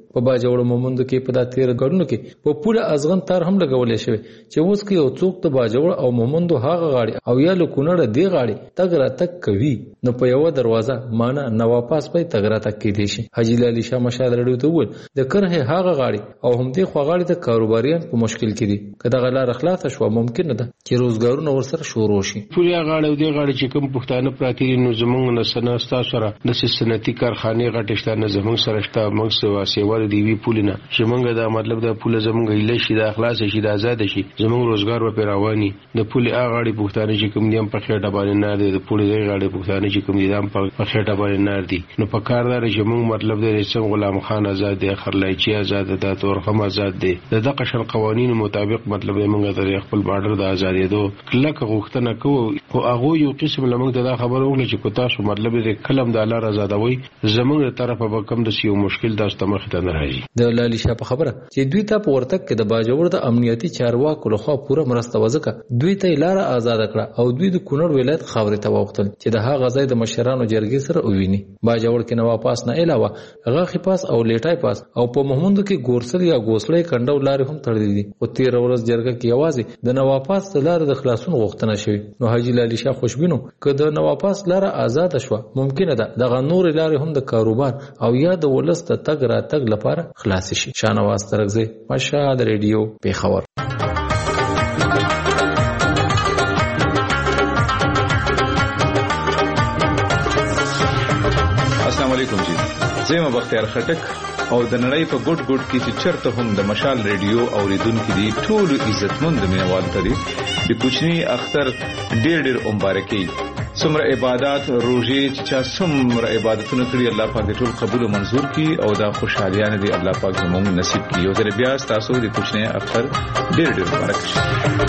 په باجوړ مومند کې په د تیر غړونو کې په پوله ازغن تار هم لګولې شوی چې اوس کې یو څوک د باجوړ او مومند هغه غاړي او یا له کونړ دی غاړي تګ را تک کوي نو په یو دروازه معنا نو واپس په تګ را تک کې دي شي. حاجی لالی شاه مشال رډیو ته ول د کرهه هغه غاړي او هم دې خو غاړي د کاروباریان په مشکل کې دي کله غلار اخلاص شو ممکن ده چې روزګارونه ورسره شروع شي. پوله غاړي او دې غاړي چې کوم پښتانه پراتی نو زمونږ نه سناستا سره د صنعتي کارخانه غټشتانه زمونږ سره شته موږ سوا سیوال دی وی پولینه چې موږ دا مطلب دا پوله زمونږ ایله شي د اخلاص شي د آزاد شي زمونږ روزګار په پیروانی د پوله غاړي پښتانه چې کوم دي هم په خېټه باندې نه دي د پوله غاړي پښتانه چې کوم دي هم په خېټه باندې نه دي نو په کاردار چې موږ مطلب د رسم غلام خان آزاد دي خرلایچی آزاد ده تورخم آزاد دي د دغه شل قوانینو مطابق مطلب موږ د خپل بارډر د آزادېدو کلک غوښتنه کوو او هغه یو قسم لمنګ ته دا خبره وکړه چې کو تاسو مطلب د کلم د الله رضا دوی زمونږ طرفه به کم د سیو مشکل داسته مخ ته نه راځي. د لالی شاه په خبره چې دوی ته په ورتک کې د باجوړ د امنیتي چارواکو لخوا پوره مرسته وځکه دوی ته لار آزاد کړه او دوی د کونړ ولایت خاورې ته وختل چې د هغه ځای د مشرانو جرګې سره وویني. باجوړ کې نو واپس نه علاوه غاخي پاس او لیټای پاس او په محمود کې ګورسل یا ګوسلې کندو لارې هم تړلې دي او تیر ورځ جرګه کې आवाज د نو واپس لار د خلاصون غوښتنه شوی. نو حاجی لالی شاه خوشبینو که د نو واپس لار آزاد شوه ممکنه ده دغه نور لارې هم د کاروبار او یا د ولس د تګ را تګ لپاره خلاص شي. شانواز ترغزی مشهد ریډیو پیښور. السلام علیکم جی زما بختیار خټک او د نړۍ په ګډ ګډ کې چې چرته هم د مشال ریډیو اوریدونکو دي ټول عزتمند مینوال تري د کوچنی اختر ډېر ډېر مبارکي څومره عبادت روزي چې چا څومره عبادتونه کړی الله پاک ټول قبول او منزور کړي او دا خوشحالیان دي الله پاک زموږ نصیب کړي او زه بیا تاسو د کوچنی اختر ډېر ډېر مبارک شي.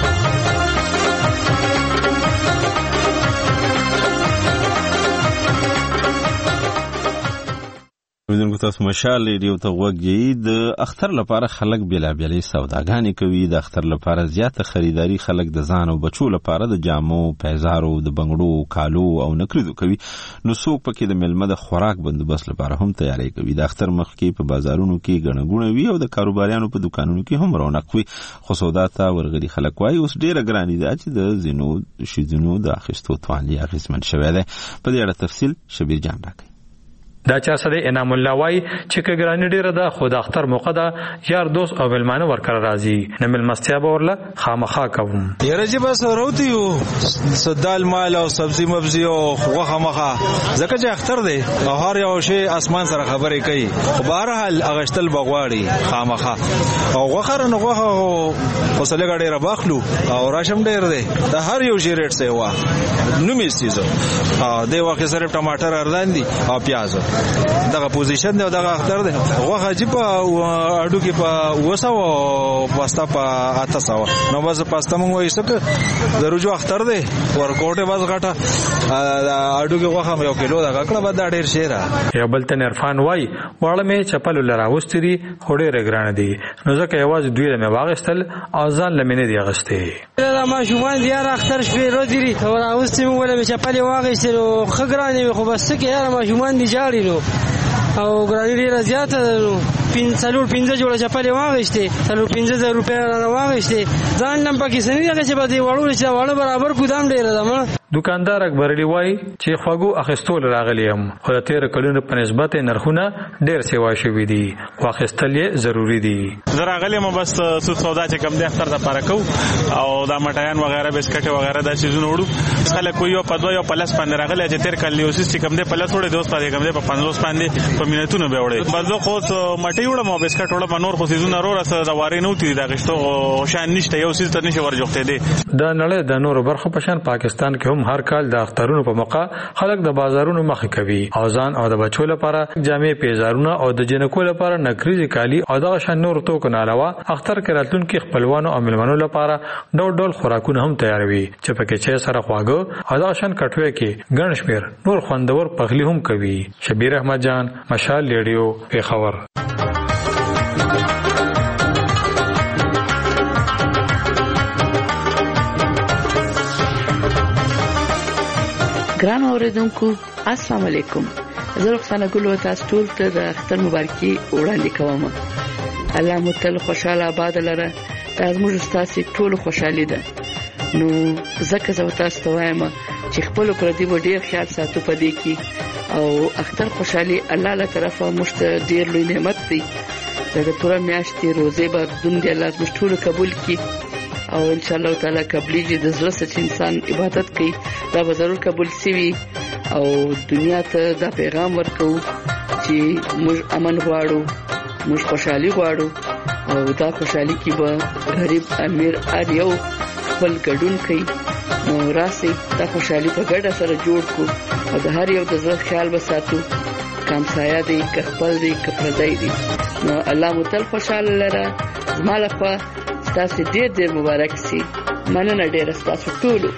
ویدونکو تاسو مشال ریډیو ته وګورئ. د اختر لپاره خلک بیلا بیلې سوداګانې کوي. د اختر لپاره زیاته خریداري خلک د ځان او بچو لپاره د جامو، پیزارو، د بنگړو، کالو او نکریزو کوي. نو څوک پکې د ملمه د خوراک بندوبست لپاره هم تیاری کوي. د اختر مخکې په بازارونو کې ګڼه ګوڼه وي او د کاروباریانو په دکانونو کې هم رونق وي. خو سودا ته ورغلي خلک وایي اوس ډیره ګراني ده چې د زینو شیدونو د اخیستو توان یې اغېزمن شوی دی. په دې اړه تفصیل شبیر جان راکړي. دا چا سره انعام الله وای چې کګرانی ډیره ده خو د اختر موقع ده یار دوست او ملمانه ورکر راځي نه ملمستیا به ورله خامخا کوم یاره چې بس وروتی یو سدال مال او سبزی مبزی او خوغه مخه ځکه چې اختر دی او هر یو شی اسمان سره خبرې کوي خو بهرحال اغشتل بغواړي خامخا او غوخر نه غوخه وسله غړي را باخلو او راشم ډیر دی د هر یو شی ریټ سي وا نو می سيزو ا دی واخه سره ټماټر اردان دي او پیاز دغه پوزیشن دی دغه اختر دی غوخه چې په اډو کې په وسو پاستا په اتاسو نو بس پاستا مونږ وایو چې دروځو اختر دی ورکوټه باز غټه اډو کې غوخه یو کیلو دا کړه بد ډیر شي را یو بلته عرفان وای وړه مې چپل لراوستې دي هډې رګران دي نو ځکه یواز دوی مې واغستل او ځان لمنې دی غستې دا ما شومان دی اختر شپې روزي راوستې مې ولې چپل واغستل خګرانې خو بس کې یاره ما شومان دی جاړي نو او ګرانی ډیره زیاته نو پنځلور پنځه جوړه چپلې واغېشتې څلور پنځه زره روپۍ را واغېشتې ځان لم پکې سنې هغه چې به دې وړو چې وړو برابر ګودام ډیره ده مړه دکاندار اکبر علی وای چې خواګو اخستول راغلی هم خو د تیر کلونو په نسبت نرخونه ډیر سیوا شوي دي واخستل یې ضروری دي زه راغلی م بس سود سودا چې کم دی اختر دپاره کوو او دا مټایان وغیره بسکټ وغیره دا چیزونه وړو خلک کوي یو په دوه یو په لس باندې راغلی چې تیر کال یو څیز چې کم دی په لس وړی د اوس باندې کم دی په پنځوس باندې په مینتونو به وړی بس زه خو مټۍ وړم او بسکټ وړم نور خو څیزونه روره څه د وارې نه وتي د اخیستو شان نشته یو څیز ته نشي ورجوښتېدی د نړۍ د نورو برخو په شان پاکستان کې هم هر کال د اخترونو په موقع خلک د بازارونو مخې کوي او ځان او د بچو لپاره جامې پیزارونه او د جنکو لپاره نکریزي کالی او دغه شان نور توکو نه علاوه اختر کې راتلونکي خپلوانو او ملمنو لپاره ډول ډول خوراکونه هم تیاروي چې پکې چې سره خواږه او دغه شان کټوي کې ګڼ شمېر نور خوندور پخلی هم کوي. شبیر احمد جان مشال ریډیو پیښور. ګران اوریدونکو السلام علیکم. زه رخصانه ګل تاسو ټول ته د اختر مبارکي وړاندې کوم. الله مو تل خوشاله آباد لره. دا زموږ ستاسو ټول خوشحالي ده. نو زکه زه تاسو ته وایم چې خپل پردي و ډیر خیال ساتو پدې کې او اختر خوشحالي الله له طرفه مشت ډیر لوی نعمت دی. دا پوره میاشتې روزه به دون دی الله زموږ ټول قبول کړي او ان شاء الله تعالی قبليږي. د زړه سره انسان عبادت کوي دا به ضرور قبول شي او دنیا ته دا پیغام ورکو چې موږ امن غواړو، موږ خوشحالي غواړو او دا خوشحالي کې به غریب امیر هر یو خپل ګډون کوي. نو راسي دا خوشحالي په ګډه سره جوړ کو او د هر یو د زړه خیال وساتو، کم سایه دی که خپل دی که پردی دی. نو الله مو تل خوشاله لره. زما لخوا ستاسو ډېر ډېر مبارک سي. مننه ډېره ستاسو ټولو.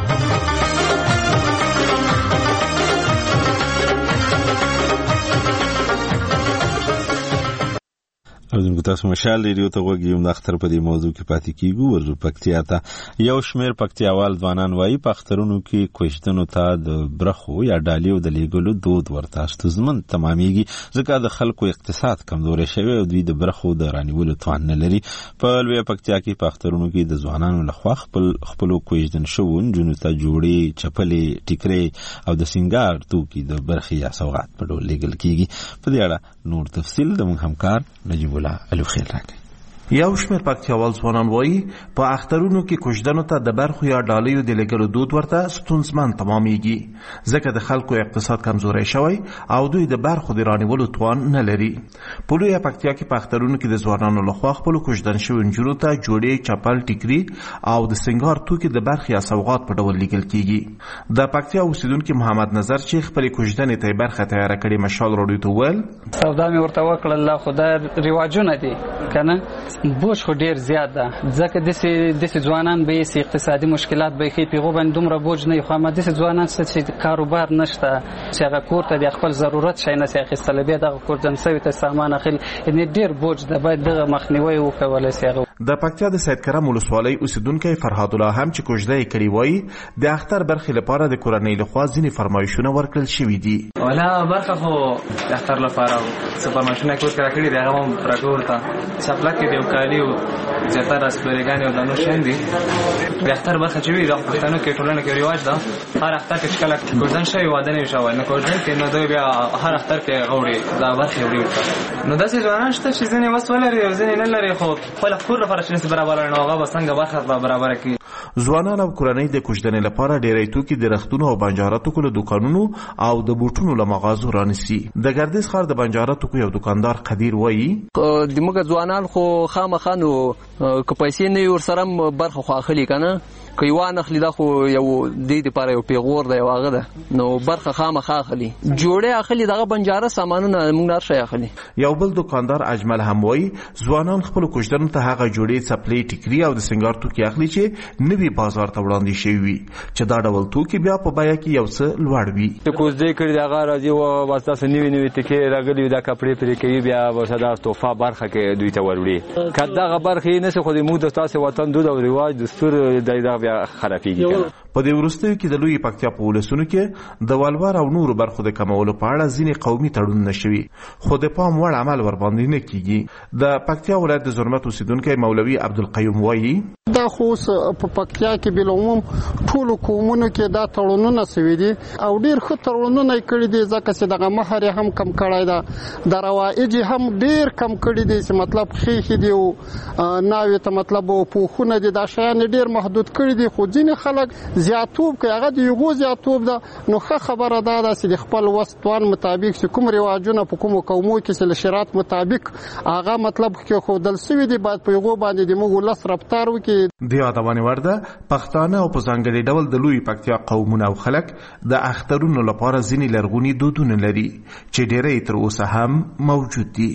اوردونکو تاسو مشال ریډیو ته وګورئ. د اختر په دې موضوع کې پاتې کیږو. ورزو پکتیا ته یو شمیر پکتیاوال ځوانان وایي په اخترونو کې کوښتنو ته د برخو یا ډالیو د لیګلو دود ورته ستونزمن تمامېږي ځکه د خلکو اقتصاد کمزوري شوی او دوی د برخو د رانیولو توان نه لري. په لوی پکتیا کې په اخترونو کې د ځوانانو لخوا خپل خپل کوښتن شوو جنو ته جوړي چپلې ټیکرې او د سنگار توکي د برخي یا سوغات په ډول لیګل کیږي. په دې اړه نور تفصیل د موږ همکار نجیب الو خیل راکړي. یو شمېر پکتیاوال ځوانان وایي په اخترونو کې کوژدنو ته د برخو یا ډالیو د لیږلو دود ورته ستونزمن تمامېږي ځکه د خلکو اقتصاد کمزوری شوی او دوی د برخو د رانیولو توان نه لري. په لویه پکتیا کې په اخترونو کې د ځوانانو لخوا خپلو کوژدن شویو نجونو ته جوړې، چپل، ټیکري او د سنګار توکي د برخې یا سوغات په ډول لیږل کیږي. د پکتیا اوسیدونکي محمد نظر چې خپلې کوژدنې ته یې برخه تیاره کړې مشال راډیو ته وویل سودا مې ورته وکړله خو دا رواجونه دي که نه بوج خو ډیر زیات ده ځکه داسې داسې ځوانان به یې اقتصادي مشکلات به یې ښي په هغو باندې دومره بوج نه وي. خو همه داسې ځوانان شته چې کاروبار نشته چې هغه کور ته د خپل ضرورت شی نسي اخیستلی بیا دغه کوردن سوي ته سامان اخلي. یعنې ډیر بوج ده باید دغه مخنیوی وکولی سي. هغه د پکتیا د سید کرم ولسوالۍ اوسیدونکی فرهاد الله هم چې کوژده یې کړې وایي د اختر برخې لپاره د کورنۍ لخوا ځینې فرمایشونه ورکړل شوي دي. ولا برخه خو د اختر لپاره څه فرمایشونه کور کې راکړي دي هغه هم راټول ته چپلکې د یو کالي او زیاتره سپرېګانې او دانو شیان دي. د اختر برخه چې وي د پښتنو کې ټولنه کې رواج ده هر اختر کې چې کله کوژدن شوی واده نه وي شوی نو کوژدن کې نو دوی بیا هر اختر کې غوړي دا برخې وړي ورته. نو داسې ځوانان شته چې ځینې وس ولري او ځینې نه لري خو خپل کور لپاره چې نسي برابر نه هغه به څنګه برخه برابر کړي. ځوانان او کورنۍ د کوژدنې لپاره ډېری توکي د رختونو او بنجاره توکو له دوکانونو او د بوټونو له مغازو رانیسي. د ګردیز ښار د بنجاره توکو یو دوکاندار قدیر وایي د موږ ځوانان خو خامخا نو که پیسې نه وي ورسره برخه خو اخلي که نه که یې وانخلي دا خو یو دې دپاره یو پیغور دی یو هغه ده نو برخه خامخا اخلي جوړې اخلي دغه بنجاره سامانونه موږ نه هر شی اخلي. یو بل دوکاندار اجمل هم وایي ځوانان خپلو کوژدنو ته هغه جوړې څپلې ټیکري او د سنګار توکي اخلي چې نوي بازار ته وړاندې شوي وي چې دا ډول توکي بیا په بیه کې یو څه لوړ وي. چې کوژدې کړي د هغه راځي او بس داسې نوي نوي ټکې راغلي دا کپړې پرې کوي بیا ورته دا تحفه برخه کې دوی ته وروړي. که دغه برخې نه شي خو د موږ د ستاسې وطن دود او رواج دستور دی دا بیا خرابېږي. په دې وروستیو کې د لوی پکتیا په ولسونو کې د ولور او نورو برخو د کمولو په اړه ځینې قومي تړونونه شوي خو د پام وړ عمل ورباندې نه کیږي. د پکتیا ولایت د زرمت اوسیدونکی مولوي عبدالقیوم وایي دا خو په پکتیا کې بالعموم ټولو قومونو کې دا تړونونه سوي دي او ډیر ښه تړونونه یې کړي دي ځکه چې دغه مهر یې هم کم کړی ده د روایج هم ډیر کم کړي دي چې مطلب ښیښې دي او ناوې ته مطلب پوښونه دي دا شیان ډیر محدود کړي دي. خو ځینې خلک زیاتوب کوي هغه د یوغو زیاتوب ده نو ښه خبره ده ده چې د خپل وس توان مطابق چې کوم رواجونه په کومو قومو کې چې له شریعت مطابق هغه مطلب کېښودل سوي دي باید په هغو باندې د موږ ولس رفتار وکړي. د یادونې وړ ده پښتانه او په ځانګړي ډول د لوی پکتیا قومونه او خلک د اخترونو لپاره ځینې لرغوني دودونه لري چې ډېری تر اوسه هم موجود دي.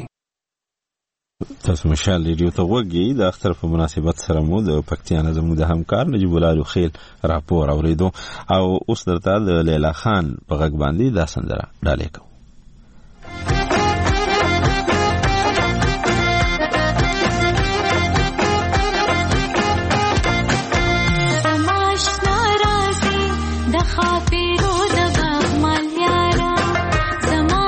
تاسو مشال ریډیو ته وګورئ. د اختر په مناسبت سره مو د پکتیا نه زموږ د همکار نجیب الو خیل راپور اوریدو او اوس درته د لیلا خان په غږ باندې دا سندره ډالې کوو. زما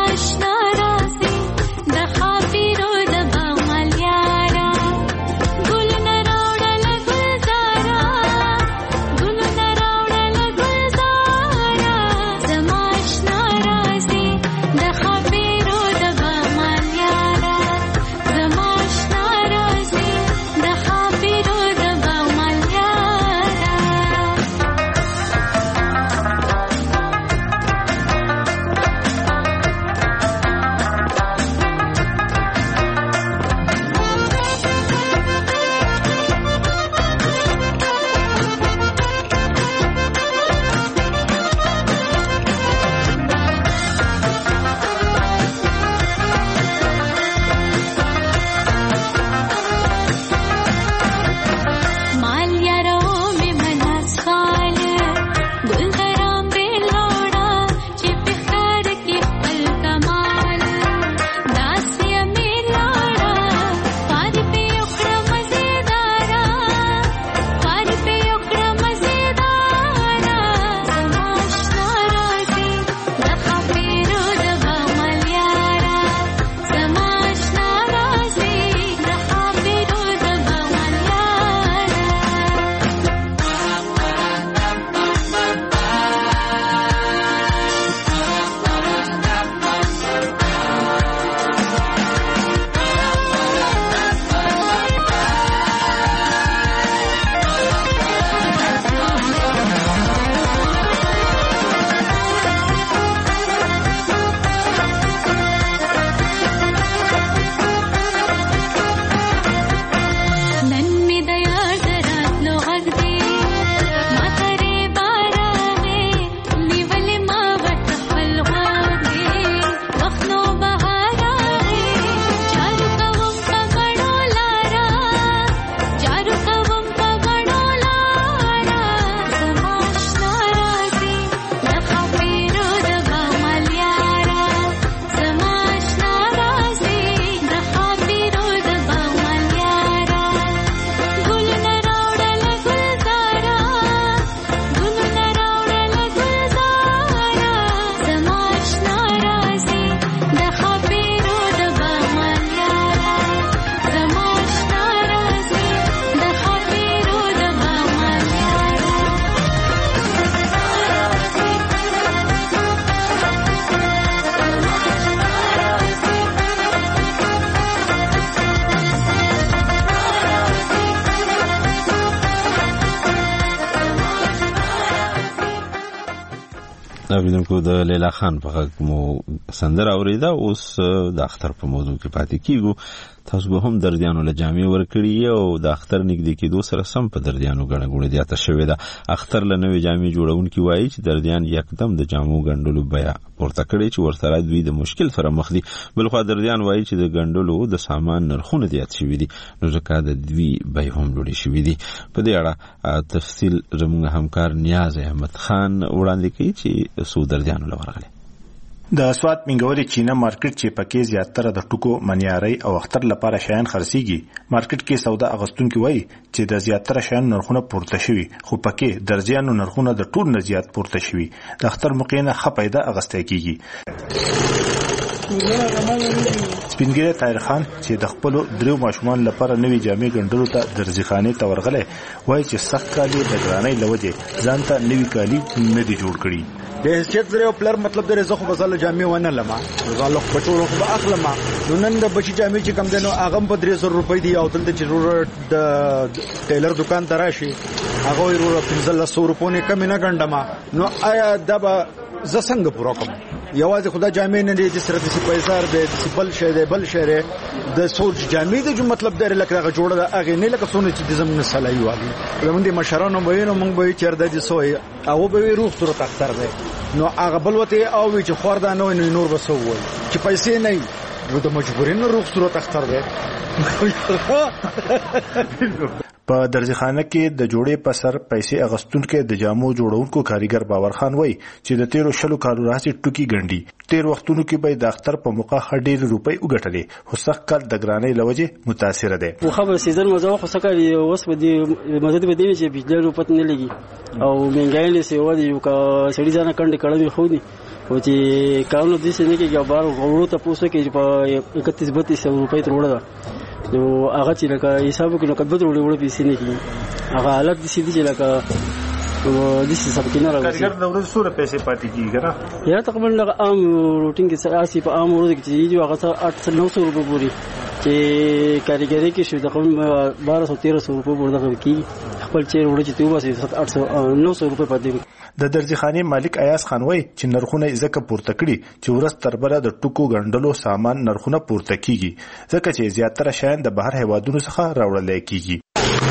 اوریدونکو د لیلا خان په غږ مو سندره اوریده. اوس د اختر په موضوع کې پاتې کیږو. تاسو به هم دردیانو له جامې ورکړي او د اختر نږدې کېدو سره سم په دردیانو ګڼه ګوڼه زیاته شوې ده. اختر له نوې جامې جوړونکي وایي چې دردیان یکدم د جامو ګنډلو بیه پورته کړې چې ورسره دوی د مشکل سره مخ دي. بلخوا دردیان وایي چې د ګنډلو د سامان نرخونه زیات شوي دي، نو ځکه د دوی بیې هم لوړې شوي دي. په دې اړه تفصیل زموږ همکار نیاز احمد خان وړاندې کوي چې څو دردیانو له ورغلي. د سوات منګوري چینه مارکیټ چې پکې زیاتره د ټکو منیاري او اختر لپاره شیان خرڅيږي. مارکیټ کې سودا اغستونکو وایي چې د زیاتره شیان نرخونه پورته شوي، خو پکې درځيانو نرخونه د ټول نه زیات پورته شوي. د اختر مقینه خه پیدا اغستې کیږي. سپینګیره طاهر خان چې د خپل دریو ماشومان لپاره نوې جامې ګنډلو ته درځخانه ته ورغله، وایي چې سخت کالي د ګرانۍ لوجه ځان ته نوې کالي نه دي جوړ کړي. د هیڅ زره پلر مطلب د رزخ بزل جامې ونه لما غالو بچو خو به اخلما نو نن د بچی جامې چې کم دنو اغم په درې سوه روپۍ دی او دلته چې ضرورت د ټیلر دکان ته راشي هغه ورو پنځه سوه روپۍ نه کم نه ګنډما. نو آیا د به ز څنګه پوره کوم؟ یوازې خدا جامې نه دي چې سره د پیسار به سپل شه دی بل شهره د سوچ جامې د جو مطلب در لکه جوړه د اغه نه لکه سونه چې د زمونه سلای واغی زمون دي مشرانو وینو مونږ به چیرته دي سوې او به روح تر تختر دی. نو هغه بلوته او چې خوردا نو نور بسو وای چې پیسې نه نو د مجبورین روح تر تختر دی. په درځخانه کې د جوړې په سر پیسې اغستونکو د جامو جوړونکو کاریګر باور خان وای چې د تیرو شلو کالو راځي ټوکی ګنډي. تیر وختونو کې به د اختر په موقع هډیر روپۍ وګټلې، خو سخت کال د ګرانۍ لوجه متاثر ده. خو خبر سیزن مزه خو سکه اوس په دې مزه به دی چې بجلی روپت نه لګي او منګای له سیوا دی یو کا سړي ځان کندې کړم خو دي او چې کارونه دي چې نه کې بار غوړو ته پوسټ کې په اکتیس بتیس روپۍ تر وړه نو هغه چې لکه حساب کې نو کبه وړي وړي پیسې نه کیږي. هغه حالت دي چې دي لکه د دې سب کې نه راځي. کارګر د ورځې سوره پیسې پاتې کیږي کنه یا تقریبا لکه عام روټین کې ساسي په عام ورځ کې چې هغه آठ سو نو سو روپۍ پوری چې کاریګری کې شو تقریبا بارہ سو تیرہ سو روپۍ ورته کیږي. خپل چیر وړي چې توبه سي آठ سو نو سو روپۍ پاتې. د درځخانه مالک ایاز خان وای چې نرخونه ځکه پورته کړي چې ورځ تر بره د ټکو ګنډلو سامان نرخونه پورته کیږي ځکه چې زیاتره شیان د بهر هیوادونو څخه راوړل کیږي.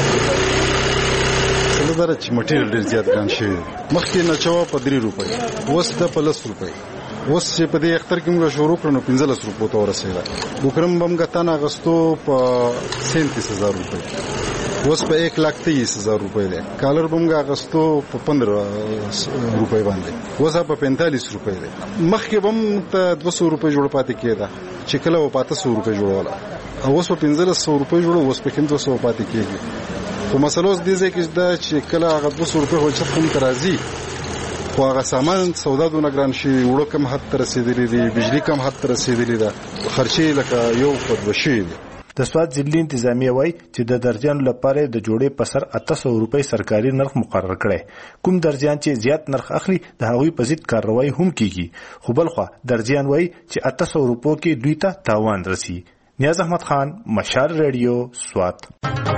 څلور چې مټیریل ډیر زیات ګران شي مخکې نه چوا په درې روپۍ اوس د پلس روپۍ اوس چې په دې اختر کې موږ شروع کړو پنځه لس روپۍ ته ورسېده. بوکرم بم غتان اغستو په سینتیس هزار روپۍ اوس په ایک لاکھ تیئیس هزار روپۍ ده. کالر بم غاغستو په پندرہ روپۍ باندې اوس په پینتالیس روپۍ ده. مخکې بم ته دوه سوه روپۍ جوړ پاتې کېده چې کله و پاته سوه روپۍ جوړوله اوس په پنځه لس سوه روپۍ جوړو اوس په کې دوه سوه پاتې کېږي. خو مسله اوس دې ځکه چې چې کله هغه دوه سوه روپۍ هوچت کوم ترازی خو هغه سامان سودا دونه ګران شي وړو کم حد تر رسیدلی دي بجلی کم حد تر رسیدلی ده خرچې لکه یو په دوه شي دي. د سواد ضلع انتظامیه وای چې د درځيانو لپاره د جوړې په سر اته سوه روپۍ سرکاري نرخ مقرر کړي. کوم درځيان چې زیات نرخ اخلي د هغوی په ضد کاروایی هم کیږي. خو بلخوا درځيان وای چې اته سوه روپو کې دوی ته تاوان رسی. نیاز احمد خان، مشال ریډیو، سوات.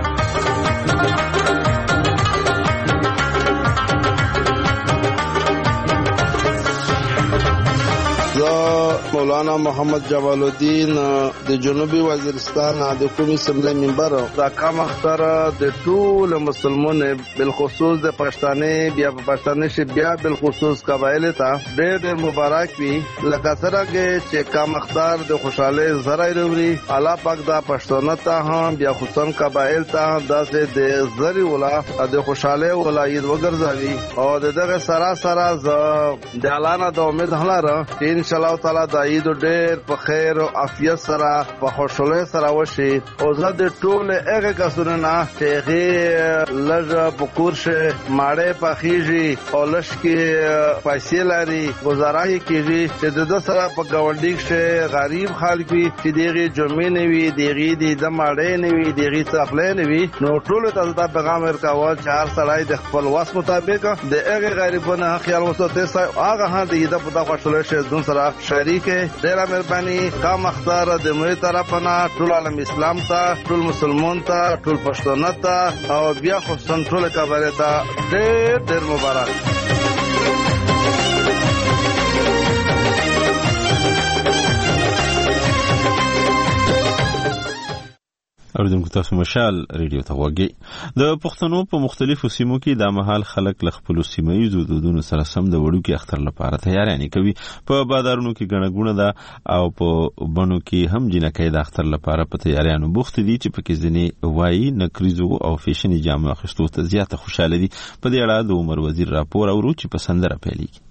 مولانا محمد جوال الدین د جنوبي وزیرستان د قومي اسمبلی منبر دا کم اختر د ټول مسلمانانو بالخصوص د پښتانه بیا په پښتانه شي بیا بالخصوص قبایل ته ډېر ډېر مبارک وي. لکه سره کې چې کم اختر د خوشاله زړه وروړي الله پاک دا پښتون ته هم بیا خصوصا قبایل ته داسې د زری ولا د خوشاله ولایت وګرځوي او دغه سره سره ز د اعلان د امید هلاره ان شاء الله تعالی د عید ډېر په خیر او عافیت سره په خوشاله سره وشي او زه د ټول هغه کسونو نه چې هغه لږ په کورشه ماړې پخېږي او لږ کې پیسې لري گزاره کوي چې د سره په ګاونډي کې غریب خلک وي چې دغه جمعې نه وي دغه د ماړې نه وي دغه څخلې نه وي نو ټول ته د پیغام ورکول چې هر سړی د خپل واس مطابق د هغه غریبانو خیال وساتي هغه هم د په خوشاله شي ځون سره شریک ډیره مهرباني. کم اختر د موږ طرفنا ټول عالم اسلام ته ټول مسلمان ته ټول پښتون ته او بیا خصوصا ټول قبایل ته ډېر ډېر مبارک. اوریدونکو تاسو مشال ریډیو ته وګورئ. د پښتنو په مختلفو سیمو کې د مهال خلک ل خپل سیمایي دودونو سره سم د وړوکي اختر لپاره تیاری کوي. په بازارونو کې ګڼه ګوڼه ده او په بڼو کې هم جنکۍ د اختر لپاره په تیاریانو بوخت دي چې پکې ځینې وایي نکریزو او فیشني جامو اخیستو ته زیاته خوشاله دي. په دې اړه د عمر وزیر راپور اورو چې په سندره پیلېږي.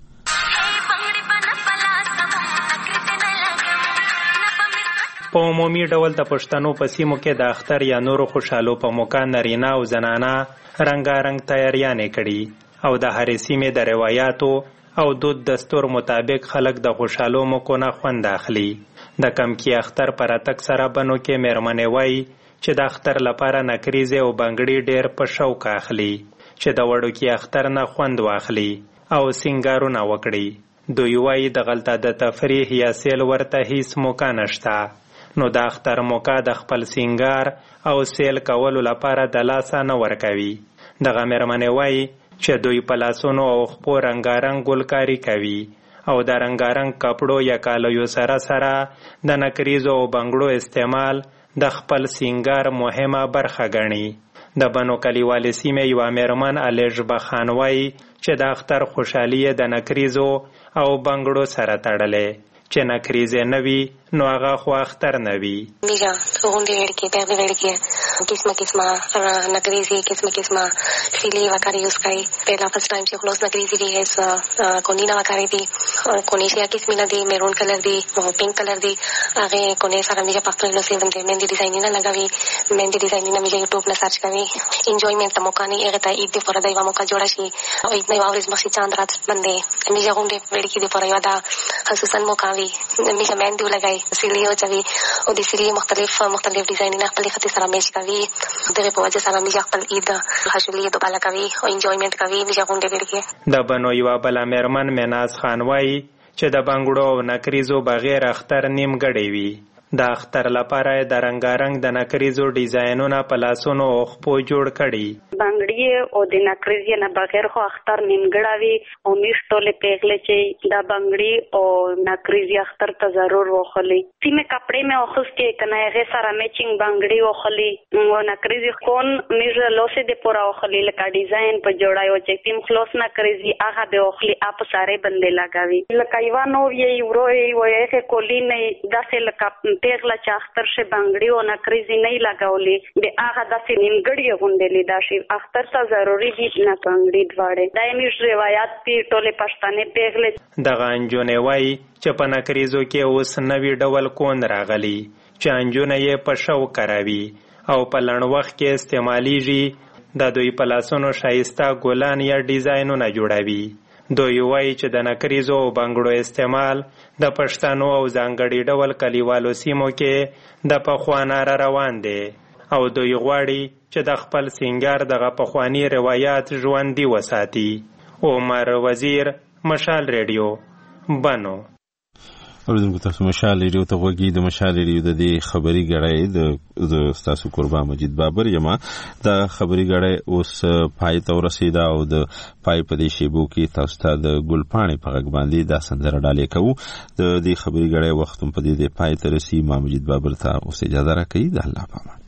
په عمومي ډول د پښتنو په سیمو کې د اختر یا نورو خوشحالو په موقع نارینه او زنانه رنګارنګ تیاریانې کړي او د هرې سیمې د روایاتو او دود دستور مطابق خلک د خوشحالو موقعو نه خوند اخلي. د کمکي اختر پر اتک سره بنو کې میرمنې وایي چې د اختر لپاره نکریزې او بنګړي ډېر په شوق اخلي چې د وړوکي اختر نه خوند واخلي او سینګارونه وکړي. دوی وایي د غلطه د تفریح یا سیل ورته هیڅ موقع نشته، نو د اختر موقع د خپل سینګار او سیل کولو لپاره د لاسه نه ورکوي. دغه میرمنې وایي چې دوی په لاسونو او خپو رنګارنګ ګلکاري کوي او د رنګارنګ کپړو یا کالیو سره سره د نکریزو او بنګړو استعمال د خپل سینګار مهمه برخه ګڼي. د بنو کلیوالې سیمې یوه میرمن الیژبه خان وایي چې د اختر خوشحالي د نکریزو او بنګړو سره تړلې، چې نکریزې نه وي نو هغه خو اختر نه وي. میجا غونډې وړکې پیغلې وړکې قسمه قسمه نکریزې قسمه قسمه خیلی وکړي یوز کوي. پهلا فرست ټایم چې خلاص نکریزې وي هیڅ کونی نه وکړي دي کونی شیا قسمه نه دي میرون کلر دي او پینک کلر دي هغه کونی سره میجا پخپل نو سیو دې مندي ډیزاین نه لګوي مندي ډیزاین نه میجا یوټیوب نه سرچ کوي. انجوایمنت ته موقع نه هغه ته عید دی پر دایو موقع جوړ شي او عید نه واورز مخې چاند رات باندې میجا غونډې وړکې دي پر یو دا خصوصا موقع وي میجا مندي لګي سیلیو چوي او د سیلی مختلف مختلف ډیزاینونه خپل خطي سره میچ کوي. دغه په وجه سره میجا خپل عید خوشحالي دوباله کوي او انجوایمنت کوي. میجا غونډې وړکې د بنو یو بل میرمن مناز خان وایي چې د بنګړو او نکریزو بغیر اختر نیمګړی وي. د اختر لپاره د رنګارنګ د نکریزو ډیزاینونه په لاسونو او خپو جوړ کړي. بنګړي او د نکریزې نه بغیر خو اختر نیمګړی وي او میش ټولې پیغلې چې د بنګړي او نکریزې اختر ته ضرور وخلي. سیمه کپڑے مې اخستې کنه هغه سره میچینګ بنګړي وخلي او نکریزې کون میش لوسه د پورا وخلي لکه ډیزاین په جوړایو چې تیم خلاص نکریزې هغه به وخلي اپ ساره بندې لگاوي لکه یو نو یې ورو یې وایي کولی نه داسې لکه پیغله چې اختر شه بنګړي او نکریزې نه لګولې د هغه داسې نیمګړی غونډلې دا شي اختر ته ضروري دي نه بنګړي دواړه دایمي روایت پی ټوله پښتنې پیغله دغه انجونې وایي چې په نکریزو کې اوس نوی ډول کون راغلی چې انجونه یې په شوق کراوي او په لړ وخت کې استعمالیږي. د دوی په لاسونو ښایسته ګلان یا ډیزاینونه جوړوي. دوی وایي چې د نکریزو او بنګړو استعمال د پښتنو او ځانګړي ډول کلیوالو سیمو کې د پخوا نه را روان دی او دوی غواړي چې د خپل سینګار دغه پخواني روایات ژوندي وساتي. عمر وزیر، مشال ریډیو، بنو. اوریدونکو تاسو مشال ریډیو ته وګورئ. د مشال ریډیو د دې خبري غړی د تاسو قربان مجید بابر یم. د خبري غړی اوس پای ته ورسیدا او د پای په دې شیبو کې تاسو ته د ګلپاڼې په غږ باندې د سندره ډالې کوو. د دې خبري غړی وخت په دې د پای ته رسي. ما مجید بابر ته اوس اجازه راکړئ. د الله پامان.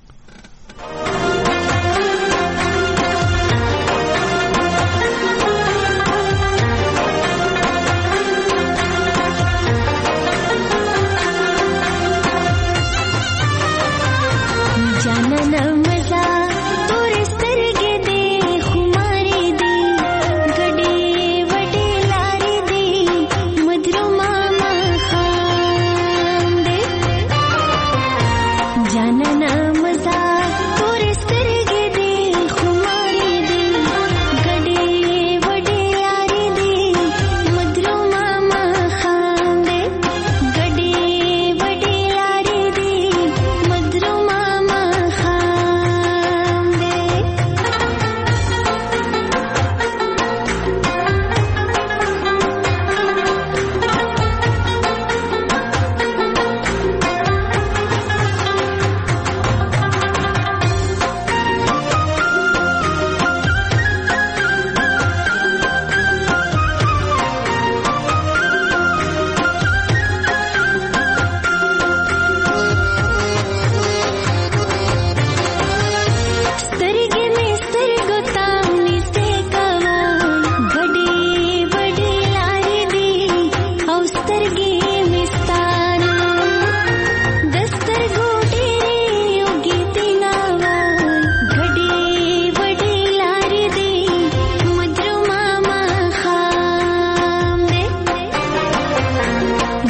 जानना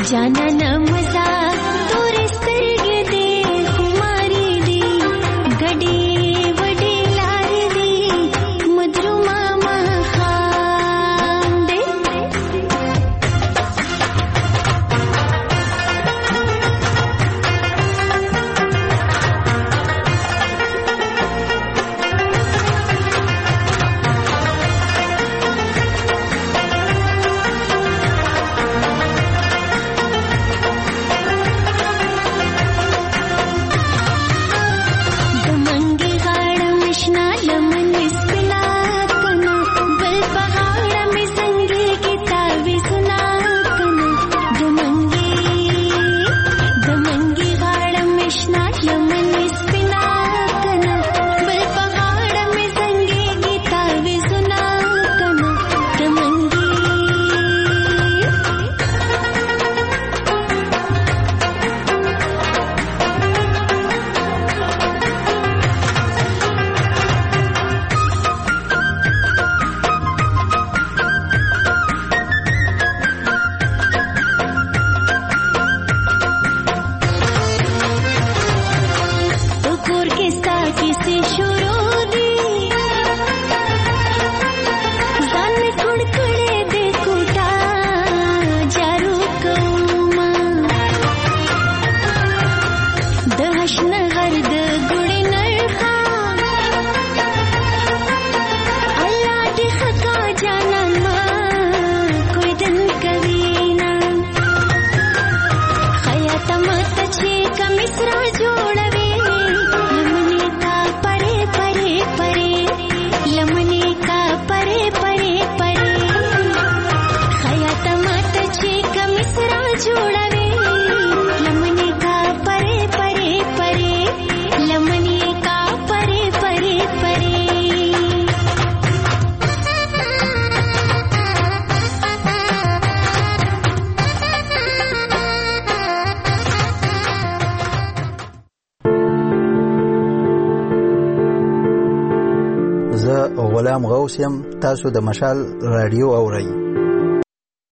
غلام غوث یم، تاسو د مشال رادیو اورئ.